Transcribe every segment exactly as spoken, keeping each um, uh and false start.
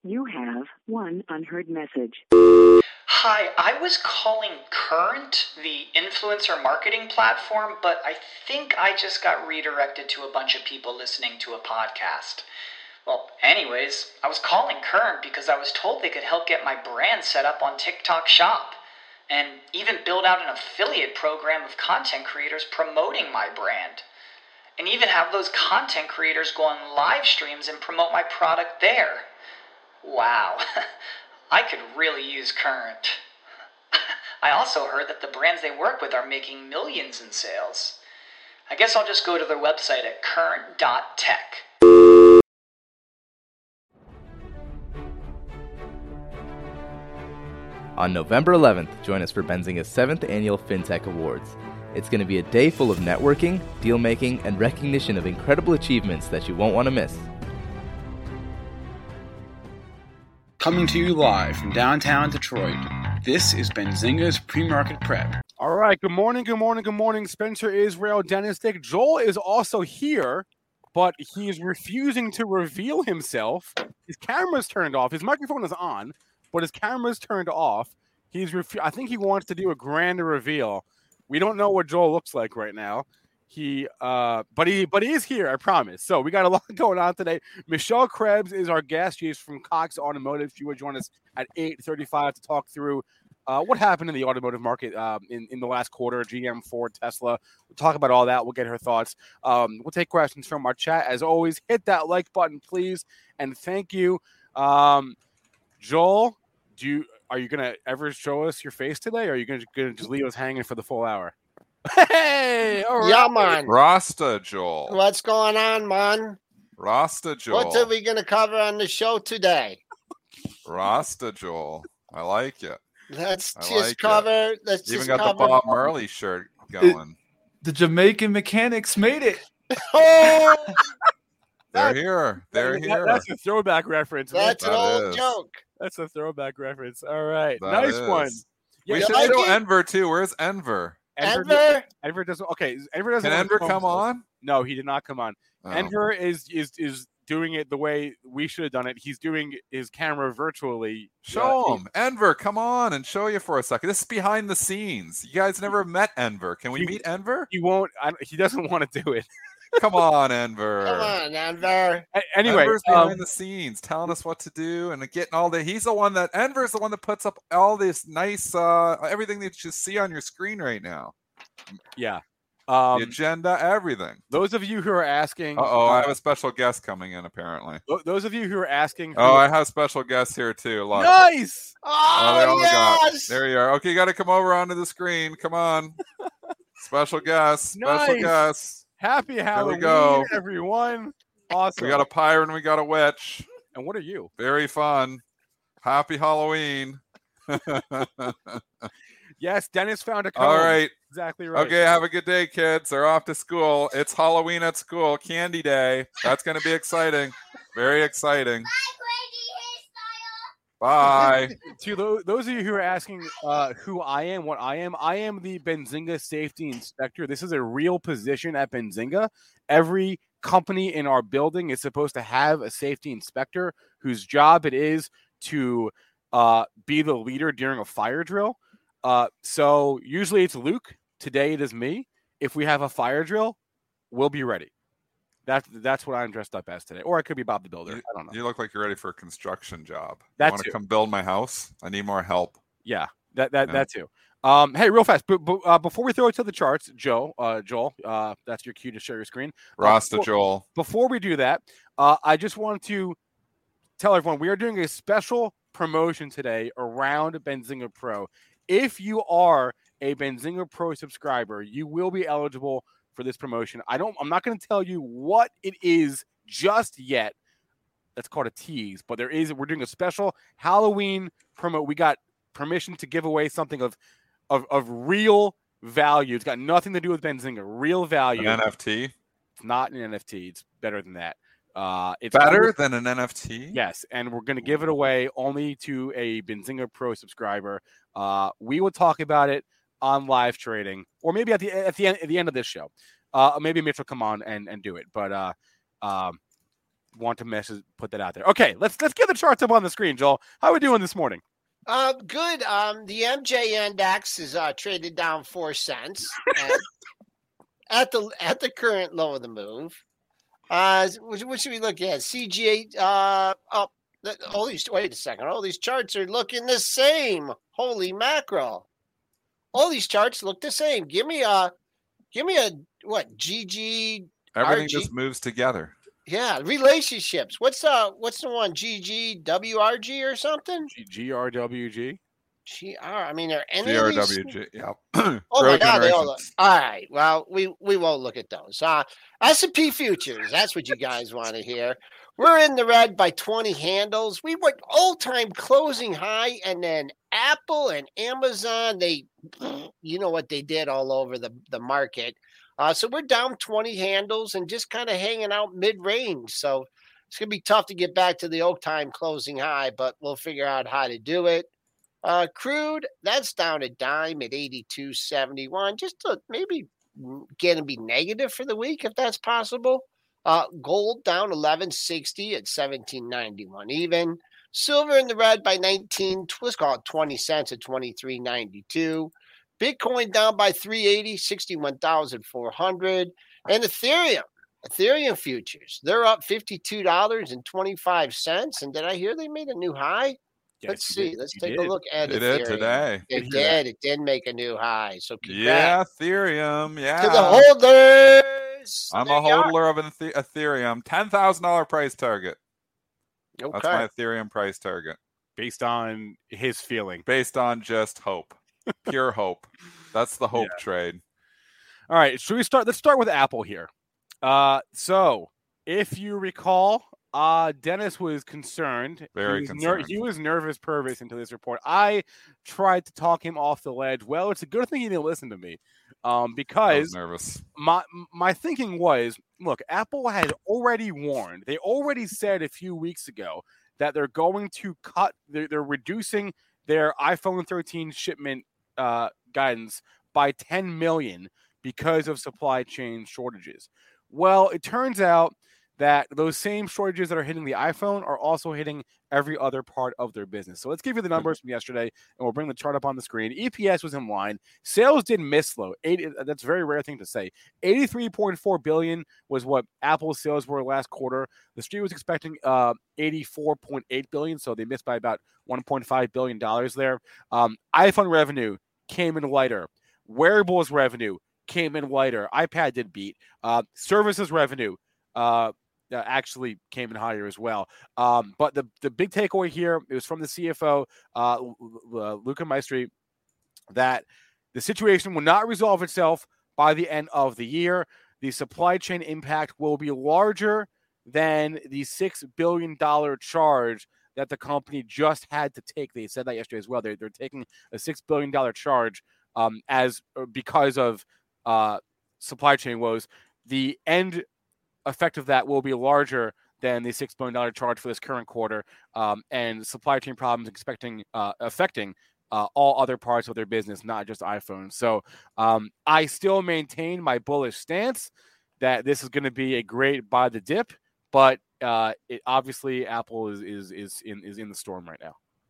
You have one unheard message. Hi, I was calling Current, the influencer marketing platform, but I think I just got redirected to a bunch of people listening to a podcast. Well, anyways, I was calling Current because I was told they could help get my brand set up on TikTok Shop, and even build out an affiliate program of content creators promoting my brand, and even have those content creators go on live streams and promote my product there. Wow, I could really use Current. I also heard that the brands they work with are making millions in sales. I guess I'll just go to their website at current dot tech. On November eleventh, join us for Benzinga's seventh Annual FinTech Awards. It's going to be a day full of networking, deal-making, and recognition of incredible achievements that you won't want to miss. Coming to you live from downtown Detroit, this is Benzinga's Pre-Market Prep. All right, good morning, good morning, good morning. Spencer Israel, Dennis Dick. Joel is also here, but he is refusing to reveal himself. His camera's turned off. His microphone is on, but his camera's turned off. He's refu- I think he wants to do a grander reveal. We don't know what Joel looks like right now. He, uh, but he, but he is here. I promise. So we got a lot going on today. Michelle Krebs is our guest. She's from Cox Automotive. She will join us at eight thirty-five to talk through uh, what happened in the automotive market um, in in the last quarter. G M, Ford, Tesla. We'll talk about all that. We'll get her thoughts. Um, we'll take questions from our chat. As always, hit that like button, please, and thank you, um, Joel. Do you are you gonna ever show us your face today, or are you gonna, gonna just leave us hanging for the full hour? Hey, all right. Yeah, man. Rasta Joel. What's going on, man? Rasta Joel. What are we going to cover on the show today? Rasta Joel. I like it. Let's I just like cover. it. Let's Even just got cover. the Bob Marley shirt going. It, the Jamaican mechanics made it. Oh, They're here. They're that, here. That's a throwback reference. Man. that's an That old is. joke. That's a throwback reference. All right, That nice is. one. We Yeah, should like show it? Enver too. Where's Enver? Enver, Ever? Enver doesn't. Okay, Enver doesn't. Can want to Enver phone come calls. on? No, he did not come on. Oh. Enver is is is doing it the way we should have done it. He's doing his camera virtually. Show Uh, him. Enver, come on and show you for a second. This is behind the scenes. You guys never met Enver. Can we He- meet Enver? He won't. I, he doesn't want to do it. Come on, Enver. Come on, Enver. A- Anyway, Enver's behind um, the scenes, telling us what to do and getting all the. He's the one that Enver's the one that puts up all this nice, uh everything that you see on your screen right now. yeah. The Um, agenda, everything. those of you who are asking, Uh oh, I uh, have a special guest coming in apparently. tho- those of you who are asking, who- Oh, I have special guests here too. Look. nice. Oh, they Oh, all got. yes. There you are. Okay, you got to come over onto the screen. Come on. Special guest. Special Nice. guest. Happy Halloween, go. everyone! Awesome. We got a pirate and we got a witch. and what are you? Very fun. Happy Halloween. Yes, Dennis found a cone. All right. Exactly right. Okay, have a good day, kids. They're off to school. It's Halloween at school, Candy Day. That's going to be exciting. Very exciting. Bye. To tho- those of you who are asking uh, who I am, what I am, I am the Benzinga Safety Inspector. This is a real position at Benzinga. Every company in our building is supposed to have a safety inspector whose job it is to uh, be the leader during a fire drill. Uh, so usually it's Luke. Today it is me. If we have a fire drill, we'll be ready. That's that's what I'm dressed up as today. Or I could be Bob the Builder. You, I don't know. you look like you're ready for a construction job. That You want too. to come build my house? I need more help. Yeah, that that Yeah. that too. Um, hey, real fast, but, but uh, before we throw it to the charts, Joe, uh, Joel, uh, that's your cue to share your screen. Uh, Rasta before, Joel. before we do that, uh, I just want to tell everyone we are doing a special promotion today around Benzinga Pro. If you are a Benzinga Pro subscriber, you will be eligible for this promotion. I don't. I'm not going to tell you what it is just yet. That's called a tease, but there is. We're doing a special Halloween promo. We got permission to give away something of, of, of real value. It's got nothing to do with Benzinga. Real value. An N F T? It's not an N F T. It's better than that. Uh, it's Better only- than an N F T? Yes, and we're going to give it away only to a Benzinga Pro subscriber. Uh, we will talk about it on live trading, or maybe at the at the end at the end of this show. Uh, maybe Mitch will come on and, and do it. But uh, um, want to message, put that out there. Okay, let's let's get the charts up on the screen, Joel. How are we doing this morning? Uh, good. Um, the M J index is uh, traded down four cents at, at the at the current low of the move. Uh, what, what should we look at? C G eight uh, up. All these. Wait a second. All these charts are looking the same. Holy mackerel! All these charts look the same. Give me a, give me a what? G G. Everything R G? just moves together. Yeah, relationships. What's uh what's the one? G G W R G or something? G R W G. G R. I mean, are any G R of these? W G. Yeah. Oh my Grow God! They all look. generations. All right. Well, we we won't look at those. Uh, S and P futures. That's what you guys want to hear. We're in the red by twenty handles. We went all-time closing high, and then Apple and Amazon. They, you know what they did all over the the market. Uh, so we're down twenty handles and just kind of hanging out mid-range. So it's going to be tough to get back to the old time closing high, but we'll figure out how to do it. Uh, crude, that's down a dime at eighty-two seventy-one, just to maybe get and be negative for the week if that's possible. Uh, gold down eleven sixty at seventeen ninety-one even. Silver in the red by nineteen, let's call it twenty cents at twenty-three ninety-two. Bitcoin down by three eighty, sixty-one thousand four hundred. And Ethereum, Ethereum futures, they're up fifty-two dollars and twenty-five cents. And did I hear they made a new high? Yes, Let's you see. did. Let's You take did. a look at It Ethereum. did today. It Did did. It did make a new high. So congrats Yeah, Ethereum. Yeah. to the holders. I'm There a you are. holder of an Ethe- Ethereum. ten thousand dollars price target. That's Okay. my Ethereum price target. Based on his feeling. Based on just hope. Pure hope. That's the hope trade. All right, should we start? Let's start with Apple here. Uh, so if you recall, uh, Dennis was concerned. Very he was concerned. he was nervous, pervious into this report. I tried to talk him off the ledge. Well, it's a good thing he didn't listen to me, um, I was because nervous. my my thinking was, look, Apple had already warned. They already said a few weeks ago that they're going to cut. They're, they're reducing their iPhone thirteen shipment uh, guidance by ten million because of supply chain shortages. Well, it turns out that those same shortages that are hitting the iPhone are also hitting every other part of their business. So let's give you the numbers from yesterday, and we'll bring the chart up on the screen. E P S was in line. Sales did miss though. eighty, that's a very rare thing to say. eighty-three point four billion dollars was what Apple's sales were last quarter. The street was expecting uh, eighty-four point eight billion dollars, so they missed by about one point five billion dollars there. Um, iPhone revenue came in lighter. Wearables revenue came in lighter. iPad did beat. Uh, services revenue uh, uh, actually came in higher as well. Um, but the, the big takeaway here, it was from the C F O, uh, Luca Maestri, that the situation will not resolve itself by the end of the year. The supply chain impact will be larger than the six billion dollars charge that the company just had to take. They said that yesterday as well. They're, they're taking a six billion dollars charge um, as because of uh, supply chain woes. The end effect of that will be larger than the six billion dollars charge for this current quarter, um, and supply chain problems expecting uh, affecting uh, all other parts of their business, not just iPhone. So um, I still maintain my bullish stance that this is going to be a great buy the dip, but uh, it, obviously Apple is is is in is in the storm right now.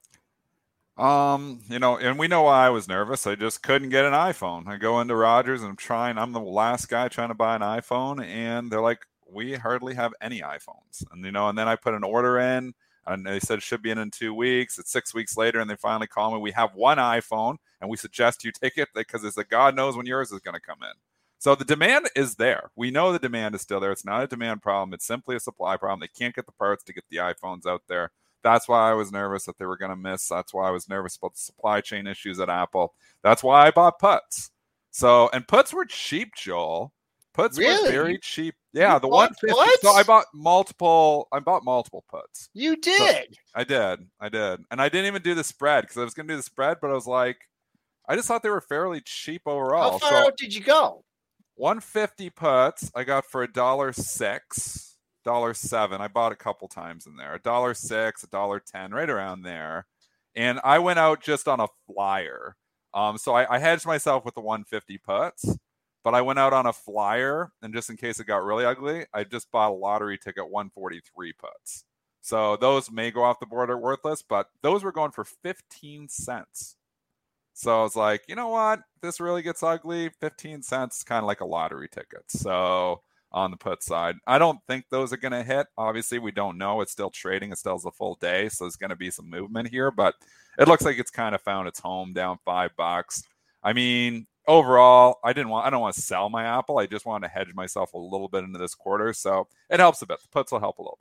Um, you know, and we know why I was nervous. I just couldn't get an iPhone. I go into Rogers and I'm trying, I'm the last guy trying to buy an iPhone, and they're like, we hardly have any iPhones. And, you know, and then I put an order in and they said it should be in in two weeks. It's six weeks later, and they finally call me. We have one iPhone and we suggest you take it because it's a God knows when yours is going to come in. So the demand is there. We know the demand is still there. It's not a demand problem. It's simply a supply problem. They can't get the parts to get the iPhones out there. That's why I was nervous that they were going to miss. That's why I was nervous about the supply chain issues at Apple. That's why I bought puts. So, and puts were cheap, Joel. Puts Really? were very cheap. Yeah, You the bought one fifty. puts? So I bought multiple. I bought multiple puts. You did. I did. I did. And I didn't even do the spread because I was going to do the spread, but I was like, I just thought they were fairly cheap overall. How far so out did you go? one fifty puts I got for a dollar six, dollar seven. I bought a couple times in there. A dollar six, a dollar ten, right around there. And I went out just on a flyer. Um, so I, I hedged myself with the one fifty puts. but I went out on a flyer, and just in case it got really ugly, I just bought a lottery ticket one forty-three puts. So those may go off the board at worthless, but those were going for fifteen cents. So I was like, you know what? If this really gets ugly, fifteen cents is kind of like a lottery ticket. So on the put side, I don't think those are going to hit. Obviously, we don't know. It's still trading. It still has a full day, so there's going to be some movement here, but it looks like it's kind of found its home down five bucks. I mean, overall, I didn't want, I don't want to sell my Apple. I just wanted to hedge myself a little bit into this quarter. So it helps a bit. The puts will help a little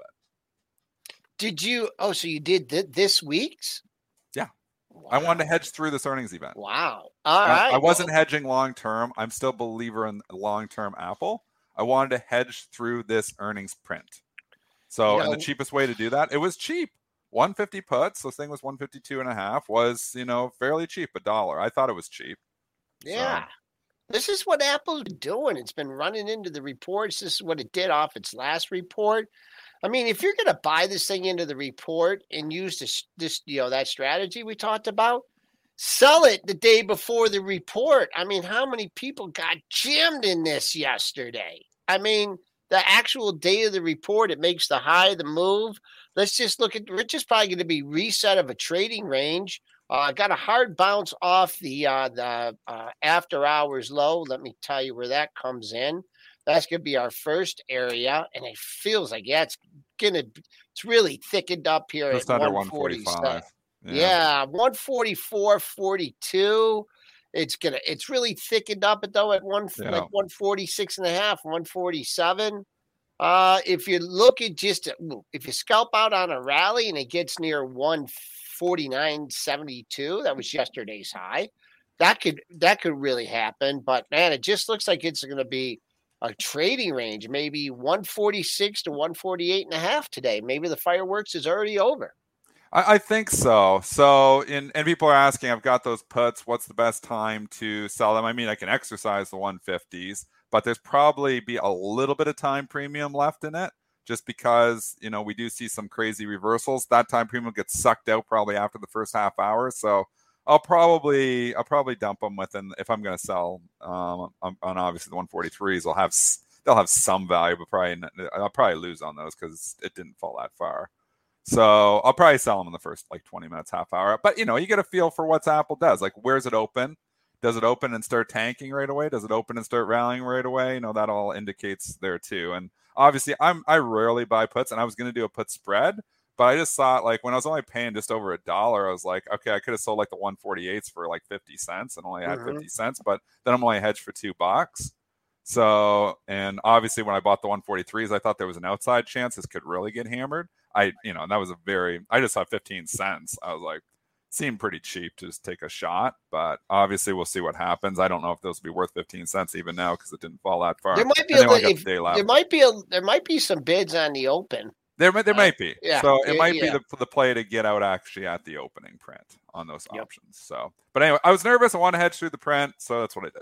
bit. Did you, oh, so you did th- this week's? Yeah. Wow. I wanted to hedge through this earnings event. Wow. All I, right. I wasn't well, hedging long-term. I'm still a believer in long-term Apple. I wanted to hedge through this earnings print. So, You know- and the cheapest way to do that, it was cheap. one fifty puts. This thing was one fifty-two and a half, was, you know, fairly cheap, a dollar. I thought it was cheap. Yeah. So, This is what Apple's been doing. It's been running into the reports. This is what it did off its last report. I mean, if you're going to buy this thing into the report and use this, this, you know, that strategy we talked about, sell it the day before the report. I mean, how many people got jammed in this yesterday? I mean, the actual day of the report, it makes the high, the move. Let's just look at, Rich is probably going to be reset of a trading range. Uh, got a hard bounce off the uh, the uh, after hours low. Let me tell you where that comes in. That's going to be our first area, and it feels like yeah, it's gonna it's really thickened up here just at under one one forty-five. Yeah, yeah one forty-four forty-two. It's gonna it's really thickened up it though at one Yeah. like one forty-six and a half, one forty-seven. Uh, if you look at just if you scalp out on a rally and it gets near one forty-nine seventy-two, that was yesterday's high. That could that could really happen, but man, it just looks like it's going to be a trading range, maybe one forty-six to one forty-eight and a half today. Maybe the fireworks is already over. I, I think so. So, in, and people are asking, I've got those puts. What's the best time to sell them? I mean, I can exercise the one fifties, but there's probably be a little bit of time premium left in it. Just because, you know, we do see some crazy reversals. That time premium gets sucked out probably after the first half hour. So I'll probably I'll probably dump them within, if I'm going to sell um, on, on obviously the one forty-threes. I'll have they'll have some value, but probably I'll probably lose on those because it didn't fall that far. So I'll probably sell them in the first like twenty minutes, half hour. But you know, you get a feel for what Apple does. Like, where's it open? Does it open and start tanking right away? Does it open and start rallying right away? You know, that all indicates there too. And obviously, I'm I rarely buy puts, and I was going to do a put spread, but I just thought like when I was only paying just over a dollar, I was like, okay, I could have sold like the one forty-eights for like fifty cents and only had Mhm. fifty cents, but then I'm only hedged for two bucks. So, and obviously, when I bought the one forty-threes, I thought there was an outside chance this could really get hammered. I, you know, that was a very, I just thought fifteen cents. I was like, seemed pretty cheap to just take a shot, but obviously we'll see what happens. I don't know if those will be worth fifteen cents even now because it didn't fall that far. There might be And a they only li- got if, the day left. there might be a there might be some bids on the open. There, might- there uh, might be. yeah, So it yeah, might yeah. be the, the play to get out actually at the opening print on those Yep. options. So, but anyway, I was nervous. I want to hedge through the print, so that's what I did.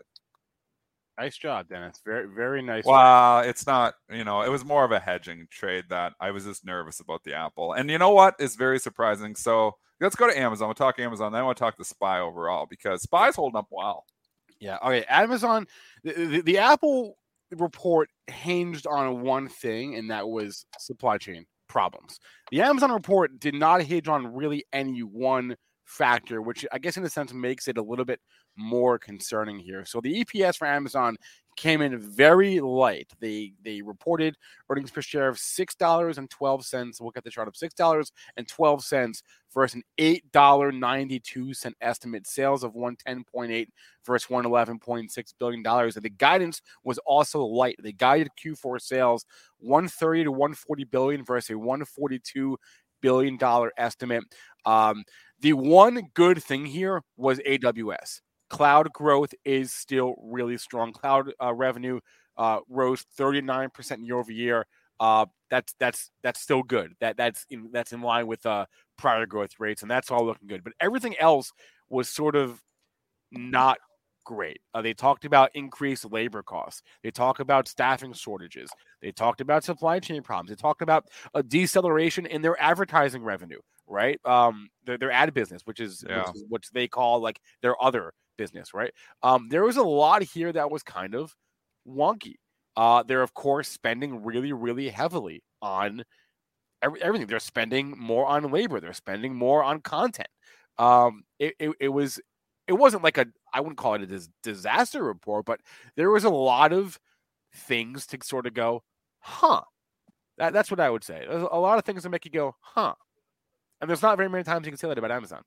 Nice job, Dennis. Very, very nice. Well, it's not, you know, it was more of a hedging trade that I was just nervous about the Apple. And you know what is very surprising? So let's go to Amazon. We'll talk Amazon. Then we'll talk the Spy overall because Spy's holding up well. Yeah. Okay. Amazon, the, the, the Apple report hinged on one thing, and that was supply chain problems. The Amazon report did not hinge on really any one factor, which I guess in a sense makes it a little bit more concerning here. So the E P S for Amazon came in very light. They they reported earnings per share of six dollars and twelve cents. We'll get the chart of six dollars and twelve cents versus an eight dollars and ninety-two cents estimate. Sales of one hundred ten point eight versus one hundred eleven point six billion dollars. And the guidance was also light. They guided Q four sales one hundred thirty to one hundred forty billion dollars versus a one hundred forty-two billion dollars estimate. Um, the one good thing here was A W S. Cloud growth is still really strong. Cloud uh, revenue uh, rose thirty-nine percent year over year. Uh, that's that's that's still good. That that's in, that's in line with uh, prior growth rates, and that's all looking good. But everything else was sort of not great. Uh, they talked about increased labor costs. They talked about staffing shortages. They talked about supply chain problems. They talked about a deceleration in their advertising revenue, right? Um, their, their ad business, which is, Yeah. which is what they call like their other business, right? Um, there was a lot here that was kind of wonky. Uh, they're, of course, spending really, really heavily on every, everything. They're spending more on labor. They're spending more on content. Um, it, it, it was, it wasn't like a, I wouldn't call it a dis- disaster report, but there was a lot of things to sort of go, huh? That, that's what I would say. There's a lot of things that make you go, huh? And there's not very many times you can say that about Amazon.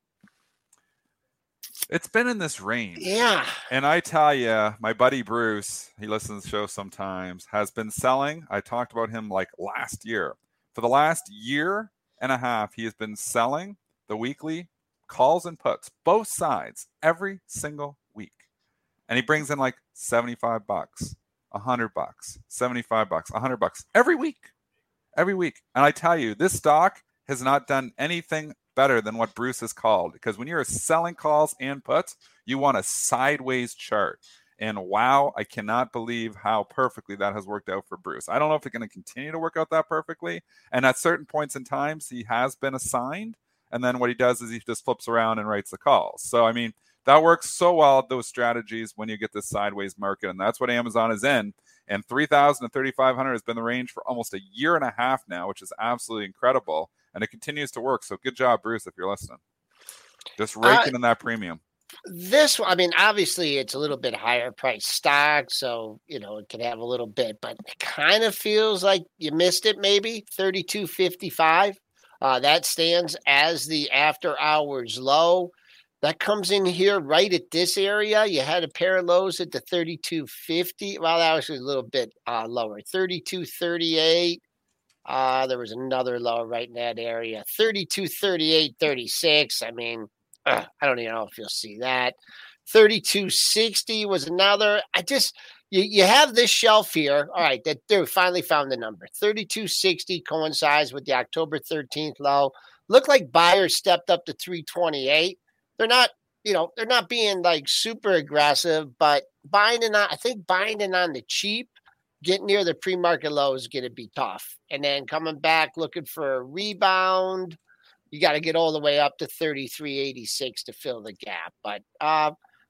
It's been in this range. Yeah. And I tell you, my buddy Bruce, he listens to the show sometimes, has been selling. I talked about him like last year. For the last year and a half, he has been selling the weekly calls and puts, both sides, every single week. And he brings in like seventy-five bucks, one hundred bucks, seventy-five bucks, one hundred bucks every week. Every week. And I tell you, this stock has not done anything better than what Bruce has called, because when you're selling calls and puts, you want a sideways chart. And wow, I cannot believe how perfectly that has worked out for Bruce. I don't know if it's going to continue to work out that perfectly. And at certain points in times, he has been assigned. And then what he does is he just flips around and writes the calls. So, I mean, that works so well, those strategies, when you get this sideways market. And that's what Amazon is in. And three thousand to thirty-five hundred has been the range for almost a year and a half now, which is absolutely incredible. And it continues to work. So good job, Bruce, if you're listening. Just raking uh, in that premium. This, I mean, obviously it's a little bit higher price stock, so, you know, it could have a little bit, but it kind of feels like you missed it maybe, thirty-two fifty-five. Uh, that stands as the after hours low. That comes in here right at this area. You had a pair of lows at the thirty-two fifty. Well, that was a little bit uh, lower, thirty-two thirty-eight. Uh, there was another low right in that area, thirty-two thirty-eight thirty-six. I mean, uh, I don't even know if you'll see that. thirty-two sixty was another. I just, you, you have this shelf here. All right, that they finally found the number. thirty-two sixty coincides with the October thirteenth low. Looked like buyers stepped up to three twenty-eight. They're not, you know, they're not being like super aggressive, but buying it on, I think buying it on the cheap, getting near the pre-market low is going to be tough. And then coming back looking for a rebound, you got to get all the way up to thirty-three eighty-six to fill the gap. But uh,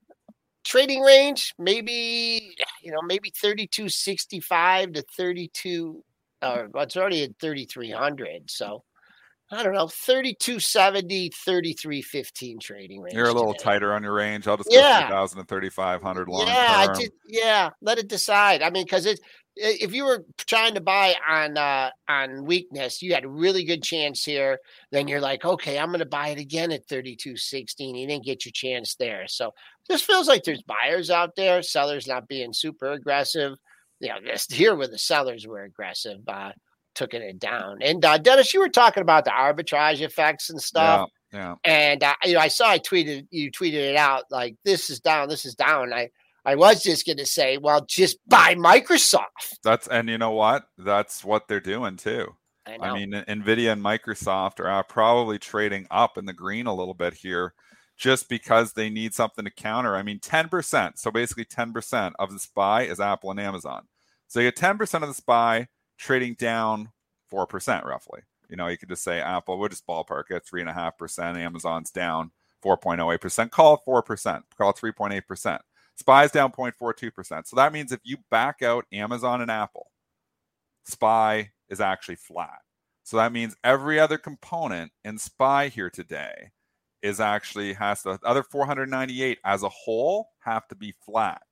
trading range, maybe, you know, maybe thirty-two sixty-five to thirty-two, or well, it's already at thirty-three hundred. So I don't know, thirty-two seventy, thirty-three fifteen trading range. You're a little today. tighter on your range. I'll just Yeah. go three thousand to thirty-five hundred long Yeah, term. I just, yeah, let it decide. I mean, because it, if you were trying to buy on uh, on weakness, you had a really good chance here. Then you're like, okay, I'm going to buy it again at thirty-two sixteen. You didn't get your chance there. So this feels like there's buyers out there, sellers not being super aggressive. You know, this here where the sellers were aggressive, uh, took it down. And uh, Dennis, you were talking about the arbitrage effects and stuff. Yeah, yeah. And uh, you know, I saw I tweeted you tweeted it out like this is down, this is down. I I was just going to say, well, just buy Microsoft. That's, and you know what? That's what they're doing too. I know. I mean, NVIDIA and Microsoft are probably trading up in the green a little bit here just because they need something to counter. I mean, ten percent. So basically ten percent of the S P Y is Apple and Amazon. So you get ten percent of the S P Y trading down four percent roughly. You know, you could just say Apple, we'll just ballpark it, three point five percent. Amazon's down four point oh eight percent. Call it four percent. Call it three point eight percent. S P Y is down zero point four two percent. So that means if you back out Amazon and Apple, S P Y is actually flat. So that means every other component in S P Y here today is actually has the other four hundred ninety-eight as a whole have to be flat.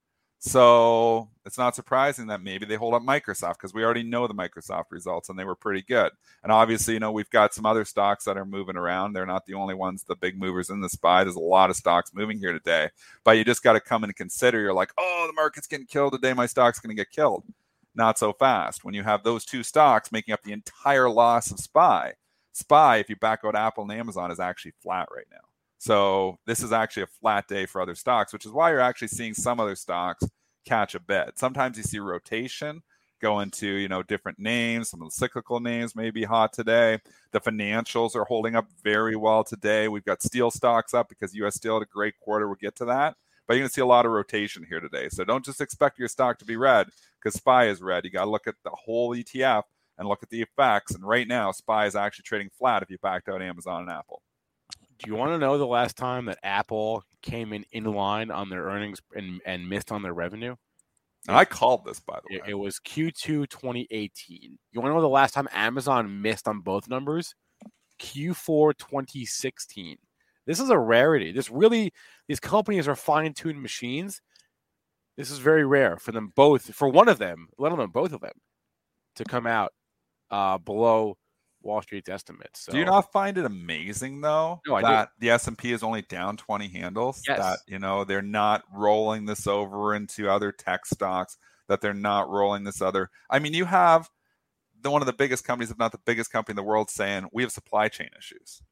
So it's not surprising that maybe they hold up Microsoft because we already know the Microsoft results and they were pretty good. And obviously, you know, we've got some other stocks that are moving around. They're not the only ones, the big movers in the S P Y. There's a lot of stocks moving here today, but you just got to come and consider. You're like, oh, the market's getting killed today. My stock's going to get killed. Not so fast. When you have those two stocks making up the entire loss of S P Y, S P Y, if you back out Apple and Amazon, is actually flat right now. So this is actually a flat day for other stocks, which is why you're actually seeing some other stocks catch a bid. Sometimes you see rotation go into, you know, different names. Some of the cyclical names may be hot today. The financials are holding up very well today. We've got steel stocks up because U S Steel had a great quarter. We'll get to that. But you're going to see a lot of rotation here today. So don't just expect your stock to be red because S P Y is red. You got to look at the whole E T F and look at the effects. And right now, S P Y is actually trading flat if you backed out Amazon and Apple. Do you want to know the last time that Apple came in in line on their earnings and, and missed on their revenue? And I called this, by the It, way. it was Q two twenty eighteen. You want to know the last time Amazon missed on both numbers? Q four twenty sixteen. This is a rarity. This really, these companies are fine-tuned machines. This is very rare for them both, for one of them, let alone both of them, to come out uh, below Wall Street's estimates. So, Do you not find it amazing though No, I that the S and P is only down twenty handles? Yes. That you know they're not rolling this over into other tech stocks. That they're not rolling this other. I mean, you have the one of the biggest companies, if not the biggest company in the world, saying we have supply chain issues,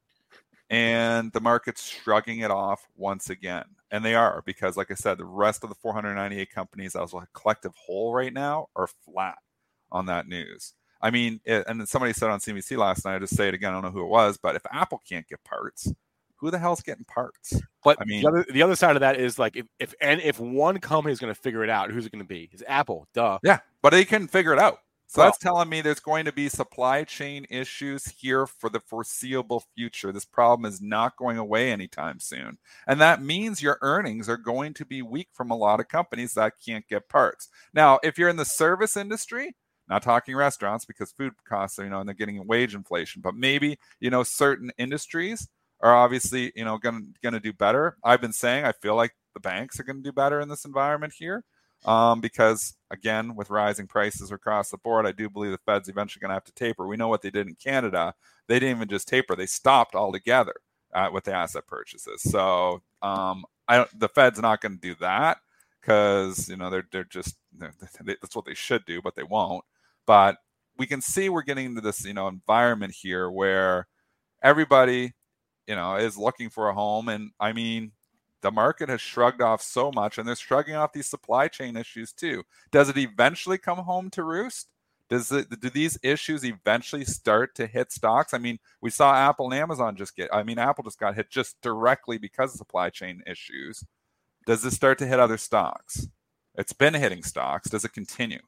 and the market's shrugging it off once again. And they are, because like I said, the rest of the four hundred ninety-eight companies as a collective whole right now are flat on that news. I mean, it, and somebody said on C B C last night, I just say it again, I don't know who it was, but if Apple can't get parts, who the hell's getting parts? But I mean, the other, the other side of that is like if, if and if one company is going to figure it out, who's it going to be? It's Apple, duh. yeah, but they can figure it out. So Well- that's telling me there's going to be supply chain issues here for the foreseeable future. This problem is not going away anytime soon. And that means your earnings are going to be weak from a lot of companies that can't get parts. Now, if you're in the service industry, not talking restaurants because food costs are, you know, and they're getting wage inflation, but maybe, you know, certain industries are obviously, you know, going to do better. I've been saying I feel like the banks are going to do better in this environment here um, because, again, with rising prices across the board, I do believe the Fed's eventually going to have to taper. We know what they did in Canada. They didn't even just taper. They stopped altogether uh, with the asset purchases. So um, I don't, the Fed's not going to do that because, you know, they're, they're just, they're, they, that's what they should do, but they won't. But we can see we're getting into this, you know, environment here where everybody, you know, is looking for a home. And I mean, the market has shrugged off so much, and they're shrugging off these supply chain issues too. Does it eventually come home to roost? Does it, do these issues eventually start to hit stocks? I mean, we saw Apple and Amazon just get, I mean, Apple just got hit just directly because of supply chain issues. Does this start to hit other stocks? It's been hitting stocks. Does it continue?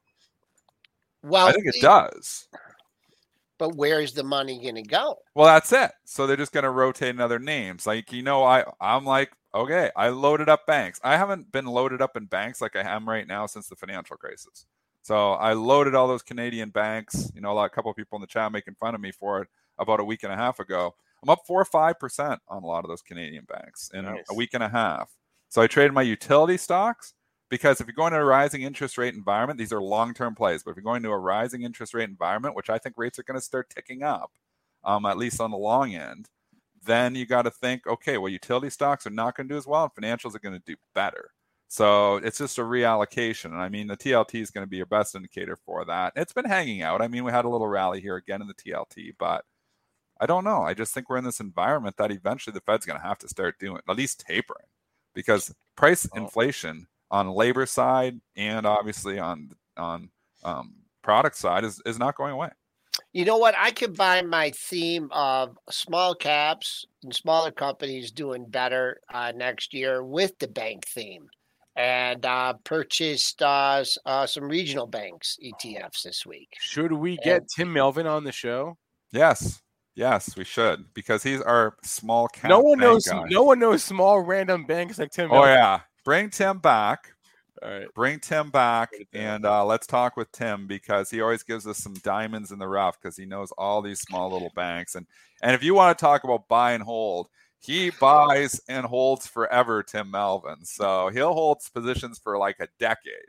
Well, I think it does. But where's the money going to go? Well, that's it. So they're just going to rotate in other names. Like, you know, I, I'm like, okay, I loaded up banks. I haven't been loaded up in banks like I am right now since the financial crisis. So I loaded all those Canadian banks. You know, a lot, a couple of people in the chat making fun of me for it about a week and a half ago. I'm up four or five percent on a lot of those Canadian banks in Nice. a week and a half. So I traded my utility stocks. Because if you're going to a rising interest rate environment, these are long-term plays. But if you're going to a rising interest rate environment, which I think rates are going to start ticking up, um, at least on the long end, then you got to think, okay, well, utility stocks are not going to do as well, and financials are going to do better. So it's just a reallocation. And I mean, the T L T is going to be your best indicator for that. It's been hanging out. I mean, we had a little rally here again in the T L T, but I don't know. I just think we're in this environment that eventually the Fed's going to have to start doing, at least tapering, because price Oh. inflation on labor side and obviously on on um, product side is, is not going away. You know what? I combine my theme of small caps and smaller companies doing better uh, next year with the bank theme, and uh, purchased uh, s- uh, some regional banks E T Fs this week. Should we get Tim Melvin on the show? Yes, yes, we should, because he's our small cap. No one bank knows. guy. No one knows small random banks like Tim. Oh Melvin. yeah, bring Tim back. All right. Bring Tim back, Put it down. and uh, let's talk with Tim, because he always gives us some diamonds in the rough, because he knows all these small little banks. And and if you want to talk about buy and hold, he buys and holds forever, Tim Melvin. So he'll hold positions for like a decade.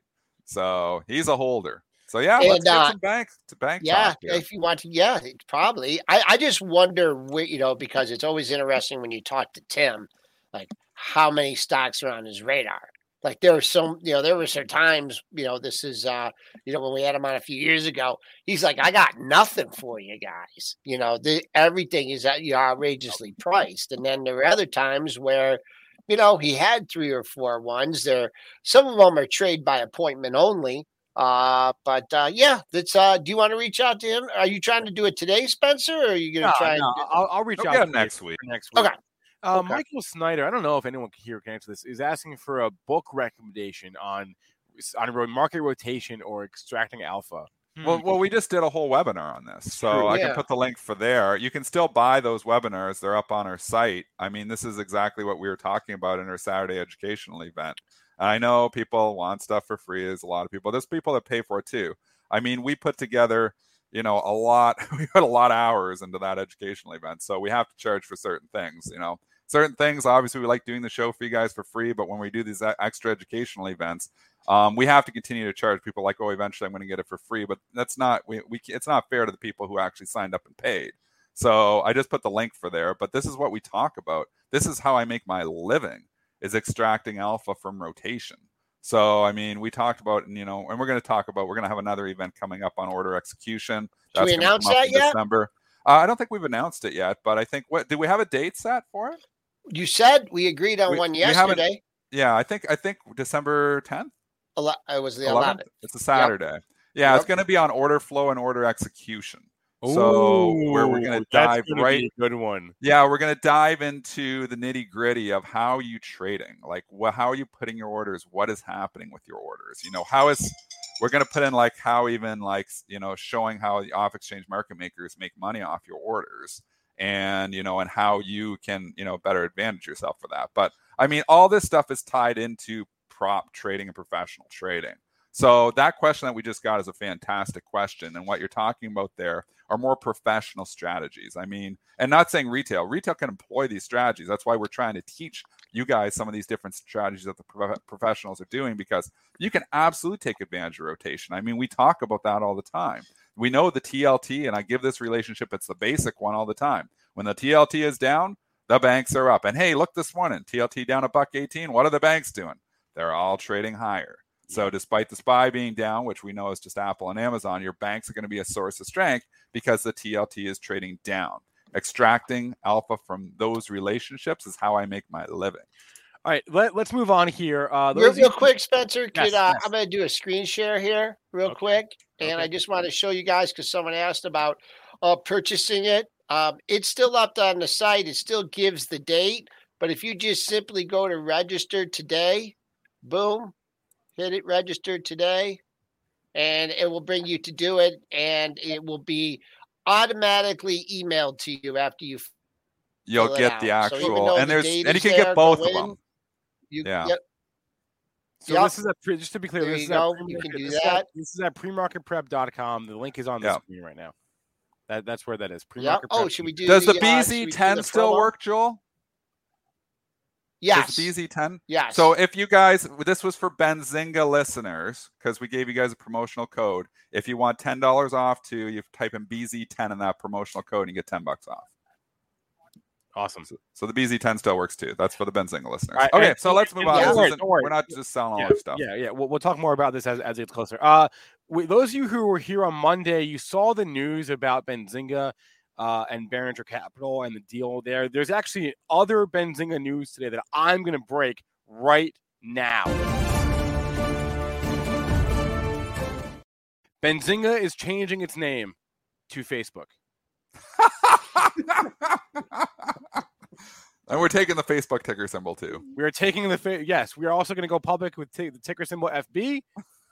So he's a holder. So yeah, let's And, get uh, some bank to bank Yeah, talk here. if you want to, yeah, it's probably. I, I just wonder, where, you know, because it's always interesting when you talk to Tim, like how many stocks are on his radar. Like there were some, you know, there were some times, you know, this is, uh, you know, when we had him on a few years ago, he's like, I got nothing for you guys. You know, the, everything is uh, you know, outrageously priced. And then there were other times where, you know, he had three or four ones there. Some of them are trade by appointment only. Uh, but uh, yeah, that's. Uh, do you want to reach out to him? Are you trying to do it today, Spencer, or are you going to No, try? no, and I'll, I'll reach Go out get to him you next week. for next week. Okay. Uh, Okay. Michael Snyder, I don't know if anyone here can answer this, is asking for a book recommendation on on ro- market rotation or extracting alpha. Well, well, we just did a whole webinar on this, so true, I yeah. can put the link for there. You can still buy those webinars; they're up on our site. I mean, this is exactly what we were talking about in our Saturday educational event I know people want stuff for free. There's a lot of people. There's people that pay for it too. I mean, we put together, you know, a lot. We put a lot of hours into that educational event, so we have to charge for certain things. You know, certain things. Obviously, we like doing the show for you guys for free, but when we do these extra educational events, um, we have to continue to charge people. Like, oh, eventually I'm going to get it for free, but that's not. We, we it's not fair to the people who actually signed up and paid. So I just put the link for there. But this is what we talk about. This is how I make my living, is extracting alpha from rotation. So, I mean, we talked about, you know, and we're going to talk about, we're going to have another event coming up on order execution. Did we announce that yet? December. Uh, I don't think we've announced it yet, but I think, what, did we have a date set for it? You said we agreed on we, one we yesterday. Yeah, I think, I think December tenth? Ele- it was the eleventh. eleventh. It's a Saturday. Yep. Yeah, yep. It's going to be on order flow and order execution. So Ooh, where we're going to dive right, good one. Yeah, we're going to dive into the nitty gritty of how you trading, like what, how are you putting your orders? What is happening with your orders? You know, how is, we're going to put in like how even like, you know, showing how the off exchange market makers make money off your orders, and, you know, and how you can, you know, better advantage yourself for that. But I mean, all this stuff is tied into prop trading and professional trading. So that question that we just got is a fantastic question. And what you're talking about there are more professional strategies. I mean, and not saying retail. Retail can employ these strategies. That's why we're trying to teach you guys some of these different strategies that the pro- professionals are doing, because you can absolutely take advantage of rotation. I mean, we talk about that all the time. We know the T L T, and I give this relationship, it's the basic one all the time. When the T L T is down, the banks are up. And hey, look this morning, T L T down a buck eighteen. What are the banks doing? They're all trading higher. So despite the S P Y being down, which we know is just Apple and Amazon, your banks are going to be a source of strength because the T L T is trading down. Extracting alpha from those relationships is how I make my living. All right, let, let's move on here. Uh, real, real quick, Spencer, could, yes, uh, yes. I'm going to do a screen share here real Okay. quick. And Okay. I just want to show you guys, because someone asked about uh, purchasing it. Um, it's still up on the site. It still gives the date. But if you just simply go to register today, boom, hit it, register today, and it will bring you to do it. And it will be automatically emailed to you after you You'll fill it get out. the So actual, even though and the there's, date and you is can there, get both go of in, them. You, Yeah. Yep. So Yep. this is a just to be clear, There this you is go. at You can do this is that. at- This is at premarket prep dot com. The link is on the Yep. screen right now. That that's where that is. Yep. Premarket Oh, prep. should we do Does the uh, B should Z we do ten the still promo? work, Joel? Yes. Does the B Z ten? Yes. So if you guys, this was for Benzinga listeners, because we gave you guys a promotional code. If you want ten dollars off too, you type in B Z ten in that promotional code and you get ten bucks off. Awesome. So, so the B Z ten still works too. That's for the Benzinga listeners. All right, Okay, and- so let's move on. yeah, This don't worry, isn't- don't worry. we're not just selling all Yeah, our stuff. yeah, yeah. We'll, we'll talk more about this as, as it gets closer. Uh, we, those of you who were here on Monday, you saw the news about Benzinga uh, and Behringer Capital and the deal there. There's actually other Benzinga news today that I'm going to break right now. Benzinga is changing its name to Facebook. And we're taking the Facebook ticker symbol too. We are taking the fa- yes. We are also going to go public with t- the ticker symbol F B.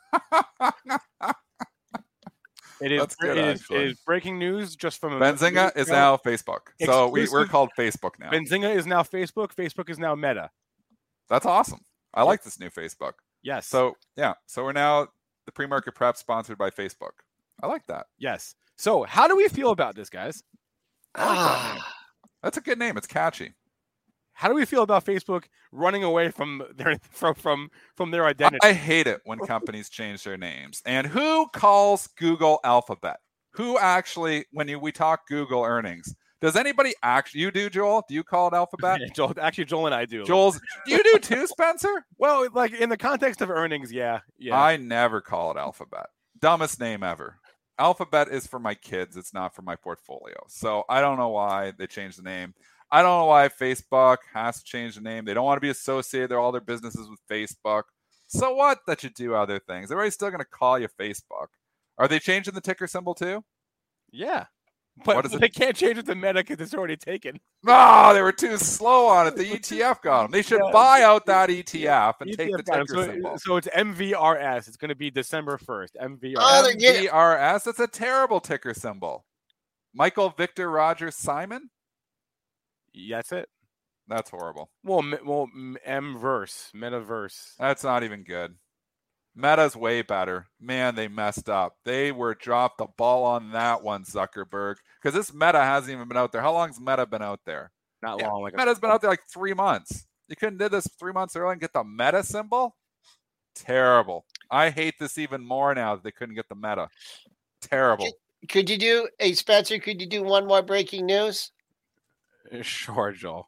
It is, That's good, it, is, actually. it is breaking news just from a Benzinga is now Facebook. So we, we're Exclusive- called Facebook now. Benzinga is now Facebook. Facebook is now Meta. That's awesome. I like this new Facebook. Yes. So yeah, so we're now the pre-market prep sponsored by Facebook. I like that. yes. So how do we feel about this, guys? Ah, That's a good name. It's catchy. How do we feel about Facebook running away from their from from from their identity? I hate it when companies change their names. And who calls Google Alphabet? Who actually, when you, we talk Google earnings, does anybody actually, you do, Joel? Do you call it Alphabet? Joel, actually, Joel and I do. Joel's, you do too, Spencer? Well, like in the context of earnings, yeah, yeah. I never call it Alphabet. Dumbest name ever. Alphabet is for my kids. It's not for my portfolio. So I don't know why they changed the name. I don't know why Facebook has to change the name. They don't want to be associated, all their businesses with Facebook. So what that you do other things? They're already still going to call you Facebook. Are they changing the ticker symbol too? yeah. But, What is but it? they can't change it to Meta because it's already taken. No, they were too slow on it. The E T F got them. They should Yeah. buy out that E T F and E take T F the got it. ticker so, symbol. so it's M V R S. It's going to be December first. M V R S. Oh, they're getting- M V R S, that's a terrible ticker symbol. Michael Victor Roger Simon? That's it. That's horrible. Well, me- well, M-verse, metaverse. That's not even good. Meta's way better. Man, they messed up. They were dropped the ball on that one, Zuckerberg. Because this Meta hasn't even been out there. How long's Meta been out there? Not Yeah, long. Like Meta's a- been out there like three months. You couldn't do this three months early and get the Meta symbol? Terrible. I hate this even more now that they couldn't get the Meta. Terrible. Could, could you do, hey, Spencer, could you do one more breaking news? Sure, Joel.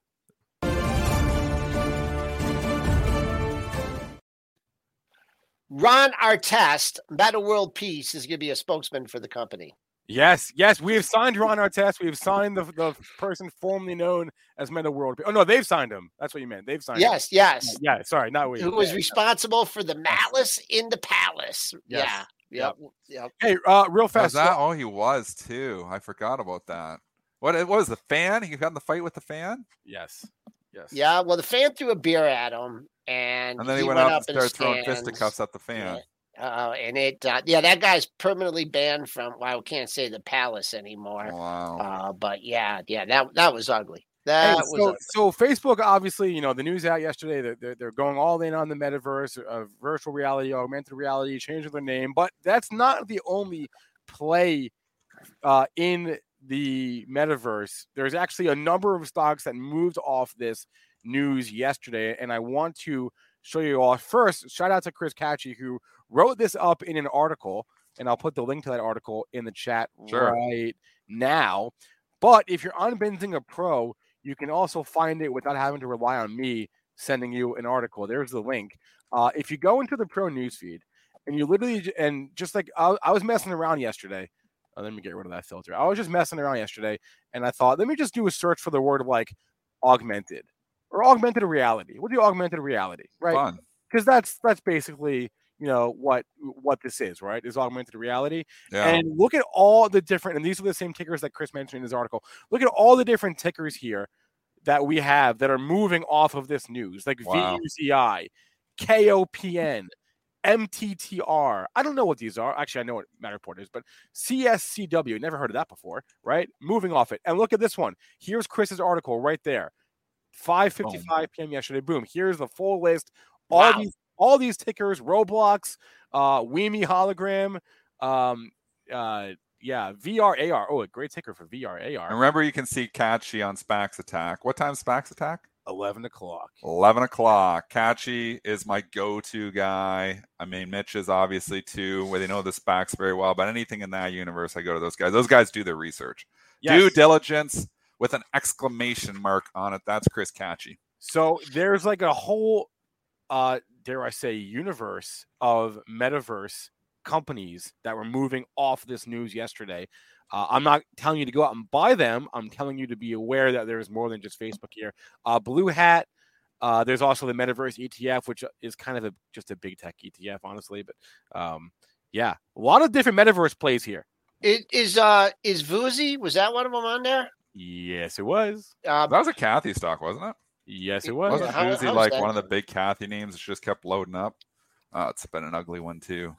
Ron Artest, Meta World Peace, is going to be a spokesman for the company. Yes, yes, we have signed Ron Artest. We have signed the the person formerly known as Meta World. Oh no, they've signed him. That's what you meant. They've signed Yes, him. yes. Yeah, sorry, not we. Who was Yeah. responsible for the malice in the palace? Yes. Yeah. Yep. Yep. Hey, uh, real Was fast. that? Oh, he was too. I forgot about that. What it was the fan? He got in the fight with the fan, Yes, yes. Yeah. Well, the fan threw a beer at him, and, and then he, he went, up and in the started throwing stands. fisticuffs at the fan. Uh, and it, uh, yeah, that guy's permanently banned from. Well, I can't say the palace anymore. Wow. Uh, but yeah, yeah, that that was ugly. Hey, That was so, ugly. so Facebook, obviously, you know, the news out yesterday. They're, they're, they're going all in on the metaverse, uh, virtual reality, augmented reality, changing their name. But that's not the only play uh, in the metaverse. There's actually a number of stocks that moved off this news yesterday, and I want to show you all. First, shout out to Chris Catchy, who wrote this up in an article, and I'll put the link to that article in the chat Sure. right now. But if you're on Benzinga Pro, you can also find it without having to rely on me sending you an article. There's the link. Uh, if you go into the Pro newsfeed, and you literally, and just like I, I was messing around yesterday. Oh, let me get rid of that filter. I was just messing around yesterday, and I thought, let me just do a search for the word like augmented or augmented reality. What do you augmented reality, right? Fun. Because that's that's basically, you know, what what this is, right? Is augmented reality. Yeah. And look at all the different, and these are the same tickers that Chris mentioned in his article. Look at all the different tickers here that we have that are moving off of this news, like Wow. V U Z I, K O P N, M T T R. I don't know what these are. Actually, I know what Matterport is, but C S C W. Never heard of that before, right? Moving off it. And look at this one. Here's Chris's article right there. five fifty-five p.m. yesterday. Boom. Here's the full list. All Wow. these all these tickers, Roblox, uh, Weemy hologram, um, uh, yeah, V R A R. Oh, a great ticker for V R A And R. remember, you can see Catchy on Spax Attack. What time Spax Attack? eleven o'clock. eleven o'clock. Catchy is my go-to guy. I mean, Mitch is obviously too, where they know the SPACs very well, but anything in that universe, I go to those guys. Those guys do their research. Yes. Due diligence with an exclamation mark on it. That's Chris Catchy. So there's like a whole, uh, dare I say, universe of metaverse companies that were moving off this news yesterday. Uh, I'm not telling you to go out and buy them. I'm telling you to be aware that there's more than just Facebook here. Uh, Blue Hat. Uh, there's also the Metaverse E T F, which is kind of a, just a big tech E T F, honestly. But um, yeah, a lot of different metaverse plays here. It is uh is Vuzi, was that one of them on there? Yes, it was. Uh, That was a Kathy stock, wasn't it? Yes, it was. Wasn't how- Uzi how's like that one of the going? big Kathy names that just kept loading up? Oh, it's been an ugly one too.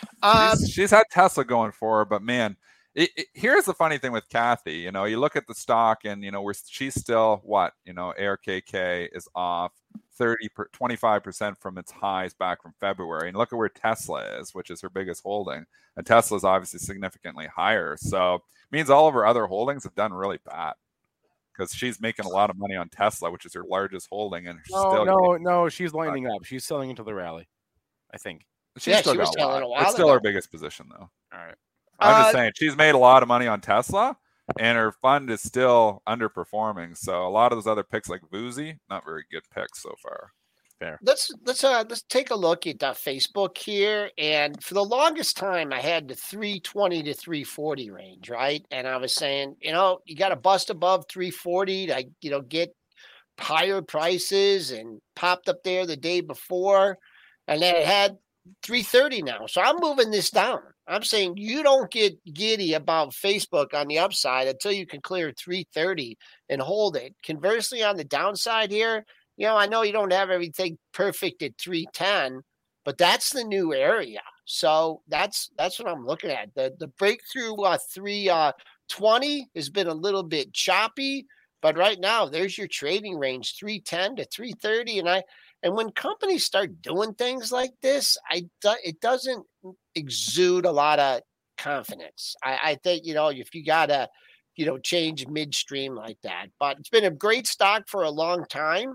um, she's, she's had Tesla going for her, but man, it, it, here's the funny thing with Kathy. You know, you look at the stock, and you know, we're she's still what you know, A R K K is off thirty per, twenty-five percent from its highs back from February, and look at where Tesla is, which is her biggest holding, and Tesla is obviously significantly higher. So it means all of her other holdings have done really bad because she's making a lot of money on Tesla, which is her largest holding, and she's No, still no, no. She's lining up. She's selling into the rally, I think. she's Yeah, still she was got a selling lot. a while It's still ago. her biggest position though. All right. I'm Uh, just saying she's made a lot of money on Tesla, and her fund is still underperforming. So a lot of those other picks, like Vuzi, not very good picks so far. let's let's uh let's take a look at uh, Facebook here. And for the longest time, I had the three twenty to three forty range, right? And I was saying, you know, you got to bust above three forty to, you know, get higher prices, and popped up there the day before, and then it had three thirty now. So I'm moving this down. I'm saying you don't get giddy about Facebook on the upside until you can clear three thirty and hold it. Conversely, on the downside here, you know, I know you don't have everything perfect at three ten, but that's the new area. So that's that's what I'm looking at. The the breakthrough uh, three twenty has been a little bit choppy, But right now, there's your trading range, three ten to three thirty. And I and when companies start doing things like this, I it doesn't exude a lot of confidence. I, I think, you know, if you gotta, you know, change midstream like that. But it's been a great stock for a long time.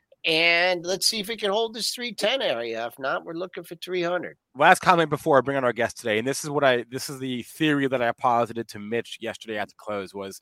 And let's see if it can hold this three ten area. If not, we're looking for three hundred. Last comment before I bring on our guest today, and this is what I this is the theory that I posited to Mitch yesterday at the close was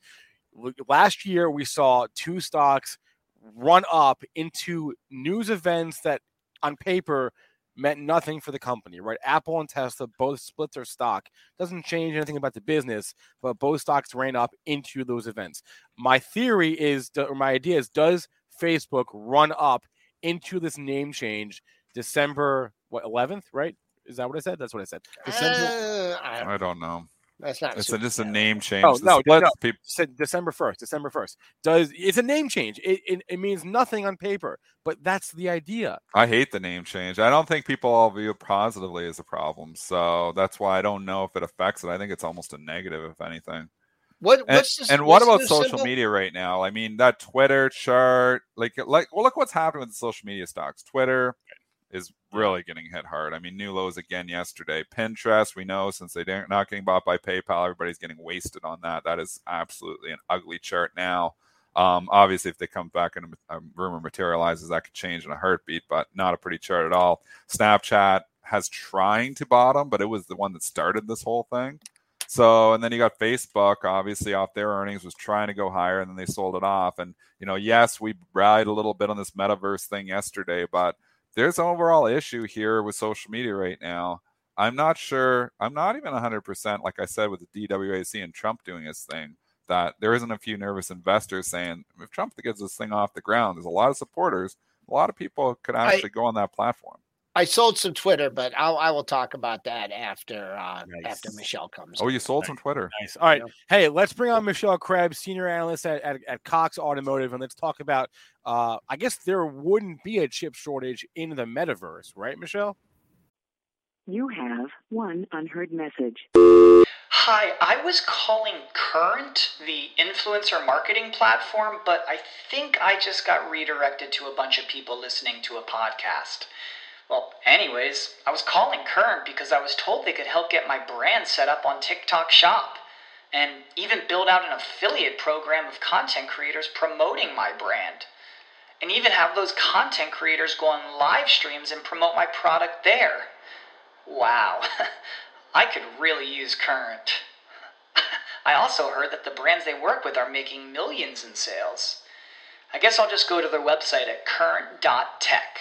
last year we saw two stocks run up into news events that on paper meant nothing for the company, right? Apple and Tesla both split their stock. Doesn't change anything about the business, but both stocks ran up into those events. My theory is, or my idea is, does Facebook run up into this name change December what eleventh, right? Is that what I said? That's what I said. December. Uh, I, I don't know. That's not. It's super a, just a bad. name change. Oh, The no, splits, no. people- Said December first. December first. Does it's a name change? It, it it means nothing on paper, but that's the idea. I hate the name change. I don't think people all view it positively as a problem. So that's why I don't know if it affects it. I think it's almost a negative, if anything. What? And, What's this, and what what's about the social symbol? media right now? I mean, that Twitter chart, like, like, well, look what's happening with the social media stocks. Twitter is really getting hit hard. I mean, new lows again yesterday. Pinterest, we know since they're not getting bought by PayPal, everybody's getting wasted on that. That is absolutely an ugly chart now. Um, obviously, if they come back and a rumor materializes, that could change in a heartbeat, but not a pretty chart at all. Snapchat has trying to bottom, but it was the one that started this whole thing. So, and then you got Facebook, obviously off their earnings, was trying to go higher, and then they sold it off. And, you know, yes, we rallied a little bit on this metaverse thing yesterday, but there's an overall issue here with social media right now. I'm not sure, I'm not even one hundred percent, like I said, with the D W A C and Trump doing his thing, that there isn't a few nervous investors saying, if Trump gets this thing off the ground, there's a lot of supporters, a lot of people could actually I, go on that platform. I sold some Twitter, but I'll, I will talk about that after uh, nice. after Michelle comes. Oh, in. you sold nice. some Twitter. Nice. All right. Yeah. Hey, let's bring on Michelle Krebs, senior analyst at, at, at Cox Automotive, and let's talk about, uh, I guess there wouldn't be a chip shortage in the metaverse, right, Michelle? You have one unheard message. Hi, I was calling Current, the influencer marketing platform, but I think I just got redirected to a bunch of people listening to a podcast. Well, anyways, I was calling Current because I was told they could help get my brand set up on TikTok Shop and even build out an affiliate program of content creators promoting my brand. And even have those content creators go on live streams and promote my product there. Wow, I could really use Current. I also heard that the brands they work with are making millions in sales. I guess I'll just go to their website at current dot tech.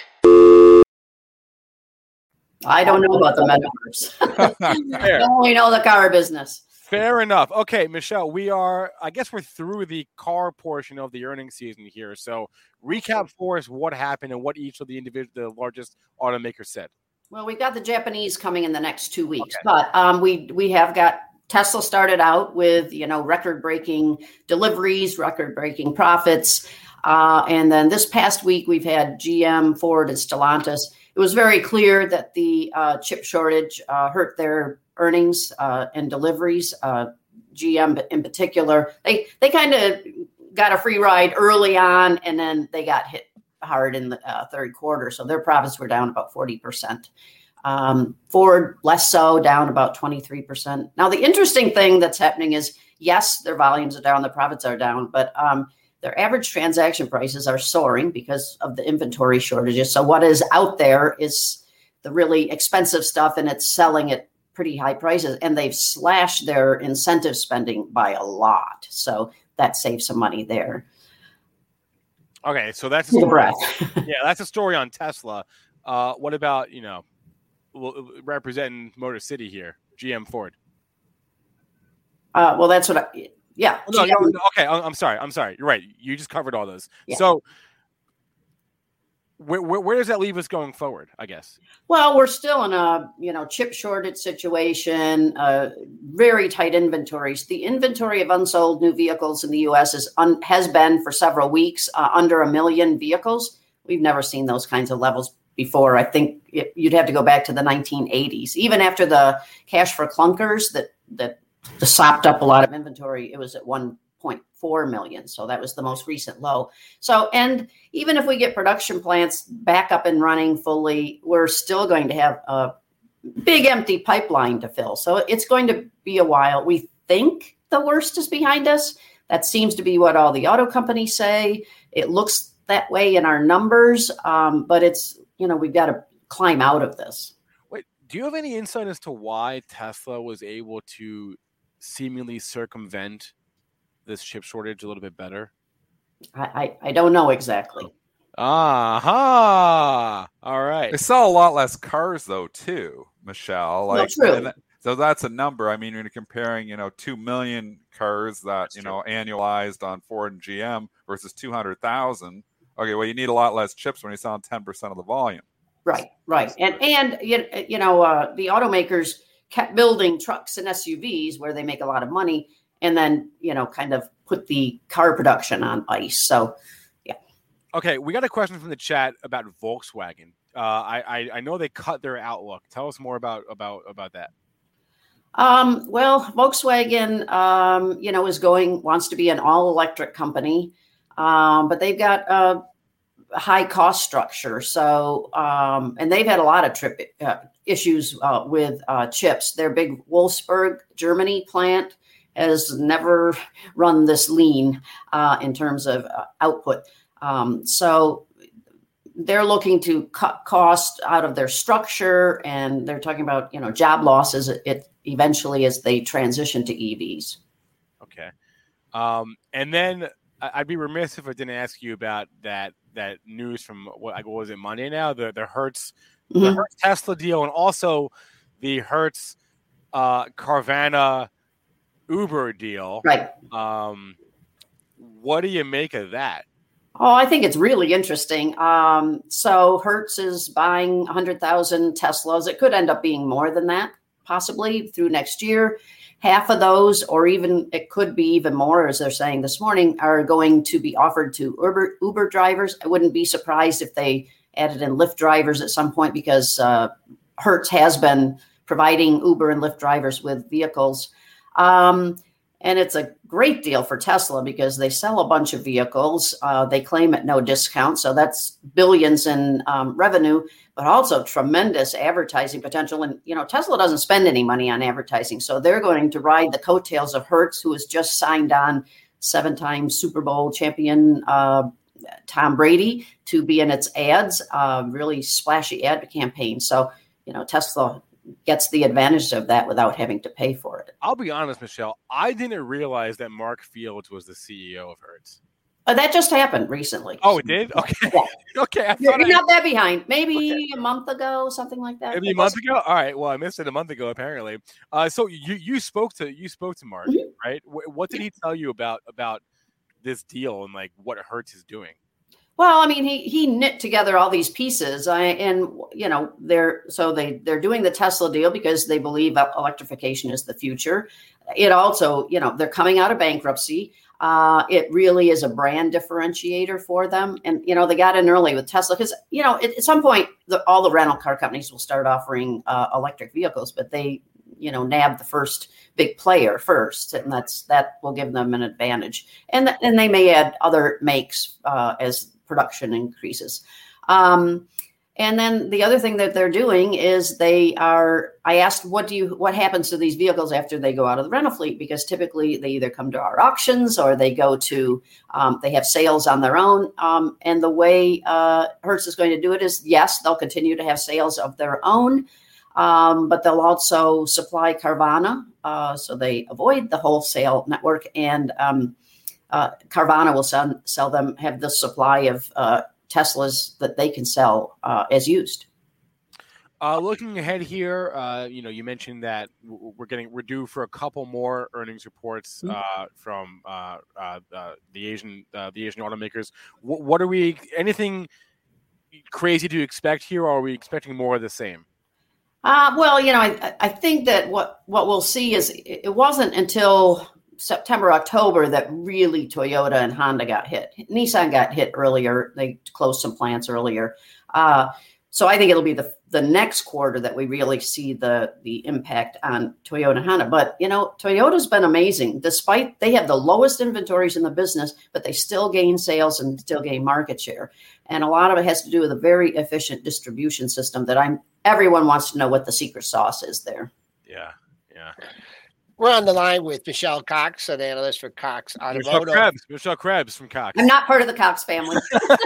I don't know about the metaverse. I only know the car business. Fair enough. Okay, Michelle, we are, I guess we're through the car portion of the earnings season here. So recap for us what happened and what each of the individual, the largest automakers said. Well, we've got the Japanese coming in the next two weeks, okay. but um, we we have got Tesla started out with, you know, record-breaking deliveries, record-breaking profits. Uh, and then this past week, we've had G M, Ford, and Stellantis. It was very clear that the uh, chip shortage uh, hurt their earnings uh, and deliveries. Uh, G M in particular, they they kind of got a free ride early on, and then they got hit hard in the uh, third quarter. So their profits were down about forty percent. Um, Ford, less so, down about twenty-three percent. Now, the interesting thing that's happening is, yes, their volumes are down, their profits are down, but um, their average transaction prices are soaring because of the inventory shortages. So what is out there is the really expensive stuff, and it's selling at pretty high prices. And they've slashed their incentive spending by a lot. So that saves some money there. Okay, so that's a story. breath. Yeah, that's a story on Tesla. Uh, what about, you know, representing Motor City here, G M Ford? Uh, well, that's what I, yeah. No, no, no, okay, I'm sorry. I'm sorry. You're right. You just covered all those. Yeah. So where, where, where does that leave us going forward, I guess? Well, we're still in a, you know, chip shortage situation, uh, very tight inventories. The inventory of unsold new vehicles in the U S is un, has been for several weeks uh, under a million vehicles. We've never seen those kinds of levels before. I think it, you'd have to go back to the nineteen eighties. Even after the cash for clunkers that that sopped up a lot of inventory, it was at one point four million. So that was the most recent low. So, and even if we get production plants back up and running fully, we're still going to have a big empty pipeline to fill. So it's going to be a while. We think the worst is behind us. That seems to be what all the auto companies say. It looks that way in our numbers, um, but it's, you know, we've got to climb out of this. Wait, do you have any insight as to why Tesla was able to seemingly circumvent this chip shortage a little bit better? I, I, I don't know exactly. Aha! All right. They sell a lot less cars, though, too, Michelle. Like, well, true. And that, so that's a number. I mean, when you're comparing, you know, two million cars that, that's you true. know, annualized on Ford and G M versus two hundred thousand. Okay, well, you need a lot less chips when you're selling ten percent of the volume. Right, right. And, and you, you know, uh, the automakers kept building trucks and S U Vs where they make a lot of money and then, you know, kind of put the car production on ice. So, yeah. Okay, we got a question from the chat about Volkswagen. Uh, I, I I know they cut their outlook. Tell us more about about about that. Um, well, Volkswagen, um, you know, is going wants to be an all electric company, um, but they've got a high cost structure. So, um, and they've had a lot of trip uh, issues uh, with uh, chips. Their big Wolfsburg, Germany plant has never run this lean uh, in terms of uh, output. Um, so they're looking to cut cost out of their structure, and they're talking about, you know, job losses it eventually as they transition to E Vs. Okay. Um, and then I'd be remiss if I didn't ask you about that that news from what, what was it, Monday now? The the Hertz, mm-hmm. the Hertz Tesla deal, and also the Hertz uh, Carvana Uber deal. Right. Um, what do you make of that? Oh, I think it's really interesting. Um, so Hertz is buying one hundred thousand Teslas. It could end up being more than that, possibly through next year. Half of those, or even it could be even more, as they're saying this morning, are going to be offered to Uber, Uber drivers. I wouldn't be surprised if they added in Lyft drivers at some point, because uh, Hertz has been providing Uber and Lyft drivers with vehicles. Um, and it's a great deal for Tesla because they sell a bunch of vehicles. Uh, they claim at no discount. So that's billions in um, revenue, but also tremendous advertising potential. And, you know, Tesla doesn't spend any money on advertising. So they're going to ride the coattails of Hertz, who has just signed on seven-time Super Bowl champion uh, Tom Brady to be in its ads, uh, really splashy ad campaign. So, you know, Tesla gets the advantage of that without having to pay for it. I'll be honest, Michelle, I didn't realize that Mark Fields was the C E O of Hertz. Uh, that just happened recently. Oh, it did? Okay. Yeah. Okay. I You're I... not that behind. Maybe okay. a month ago, something like that. Maybe a month ago? All right. Well, I missed it a month ago, apparently. Uh, so you you spoke to you spoke to Mark, mm-hmm. right? W- what did he tell you about about this deal and like what Hertz is doing? Well, I mean, he he knit together all these pieces, I, and you know, they're so they they're doing the Tesla deal because they believe electrification is the future. It also, you know, they're coming out of bankruptcy. Uh, it really is a brand differentiator for them, and you know, they got in early with Tesla because you know, at, at some point, the, all the rental car companies will start offering uh, electric vehicles, but they, you know, nab the first big player first, and that's that will give them an advantage, and th- and they may add other makes uh, as production increases. Um, and then the other thing that they're doing is they are, I asked, what do you, what happens to these vehicles after they go out of the rental fleet? Because typically they either come to our auctions or they go to, um, they have sales on their own. Um, and the way uh, Hertz is going to do it is, yes, they'll continue to have sales of their own, um, but they'll also supply Carvana. Uh, so they avoid the wholesale network, and um, Uh, Carvana will sell, sell them, have the supply of uh, Teslas that they can sell uh, as used. Uh, looking ahead here, uh, you know, you mentioned that we're getting we're due for a couple more earnings reports uh, mm-hmm. from uh, uh, uh, the Asian uh, the Asian automakers. What, what are we? Anything crazy to expect here, or are we expecting more of the same? Uh, well, you know, I, I think that what what we'll see is it wasn't until September, October that really Toyota and Honda got hit. Nissan got hit earlier. They closed some plants earlier. Uh, So I think it'll be the the next quarter that we really see the the impact on Toyota and Honda. But, you know, Toyota's been amazing. Despite they have the lowest inventories in the business, but they still gain sales and still gain market share. And a lot of it has to do with a very efficient distribution system that I'm everyone wants to know what the secret sauce is there. Yeah, yeah. We're on the line with Michelle Cox, an analyst for Cox Michelle Automotive. Krebs, Michelle Krebs from Cox. I'm not part of the Cox family.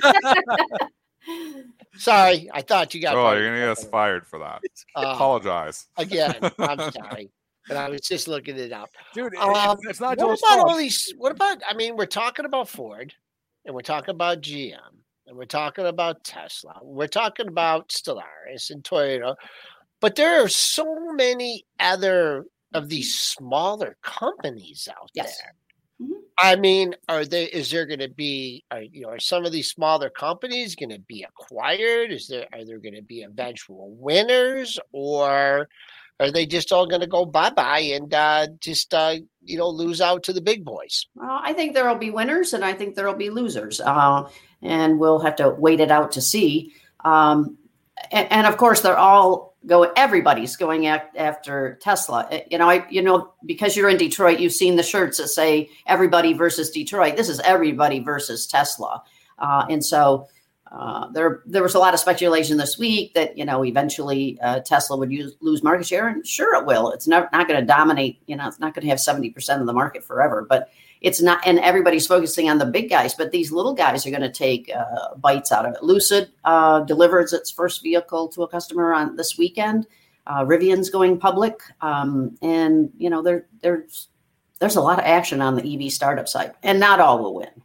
Sorry, I thought you got. Oh, you're gonna get us fired for that. Uh, Apologize again. I'm sorry, but I was just looking it up, dude. Um, it's not. What about all these? What about? I mean, we're talking about Ford, and we're talking about G M, and we're talking about Tesla. We're talking about Stellaris and Toyota, but there are so many other of these smaller companies out yes. there. I mean, are they? Is there going to be? Are you know? Are some of these smaller companies going to be acquired? Is there? Are there going to be eventual winners, or are they just all going to go bye bye and uh, just uh, you know lose out to the big boys? Well, I think there will be winners, and I think there will be losers, uh, and we'll have to wait it out to see. Um, and, and of course, they're all going. Everybody's going at, after Tesla. You know, I you know because you're in Detroit, you've seen the shirts that say "Everybody versus Detroit." This is everybody versus Tesla, uh, and so uh, there there was a lot of speculation this week that you know eventually uh, Tesla would use, lose market share, and sure it will. It's not not going to dominate. You know, it's not going to have seventy percent of the market forever, but it's not. And everybody's focusing on the big guys, but these little guys are going to take uh, bites out of it. Lucid uh, delivers its first vehicle to a customer on this weekend. Uh, Rivian's going public, um, and you know there there's there's a lot of action on the E V startup side, and not all will win.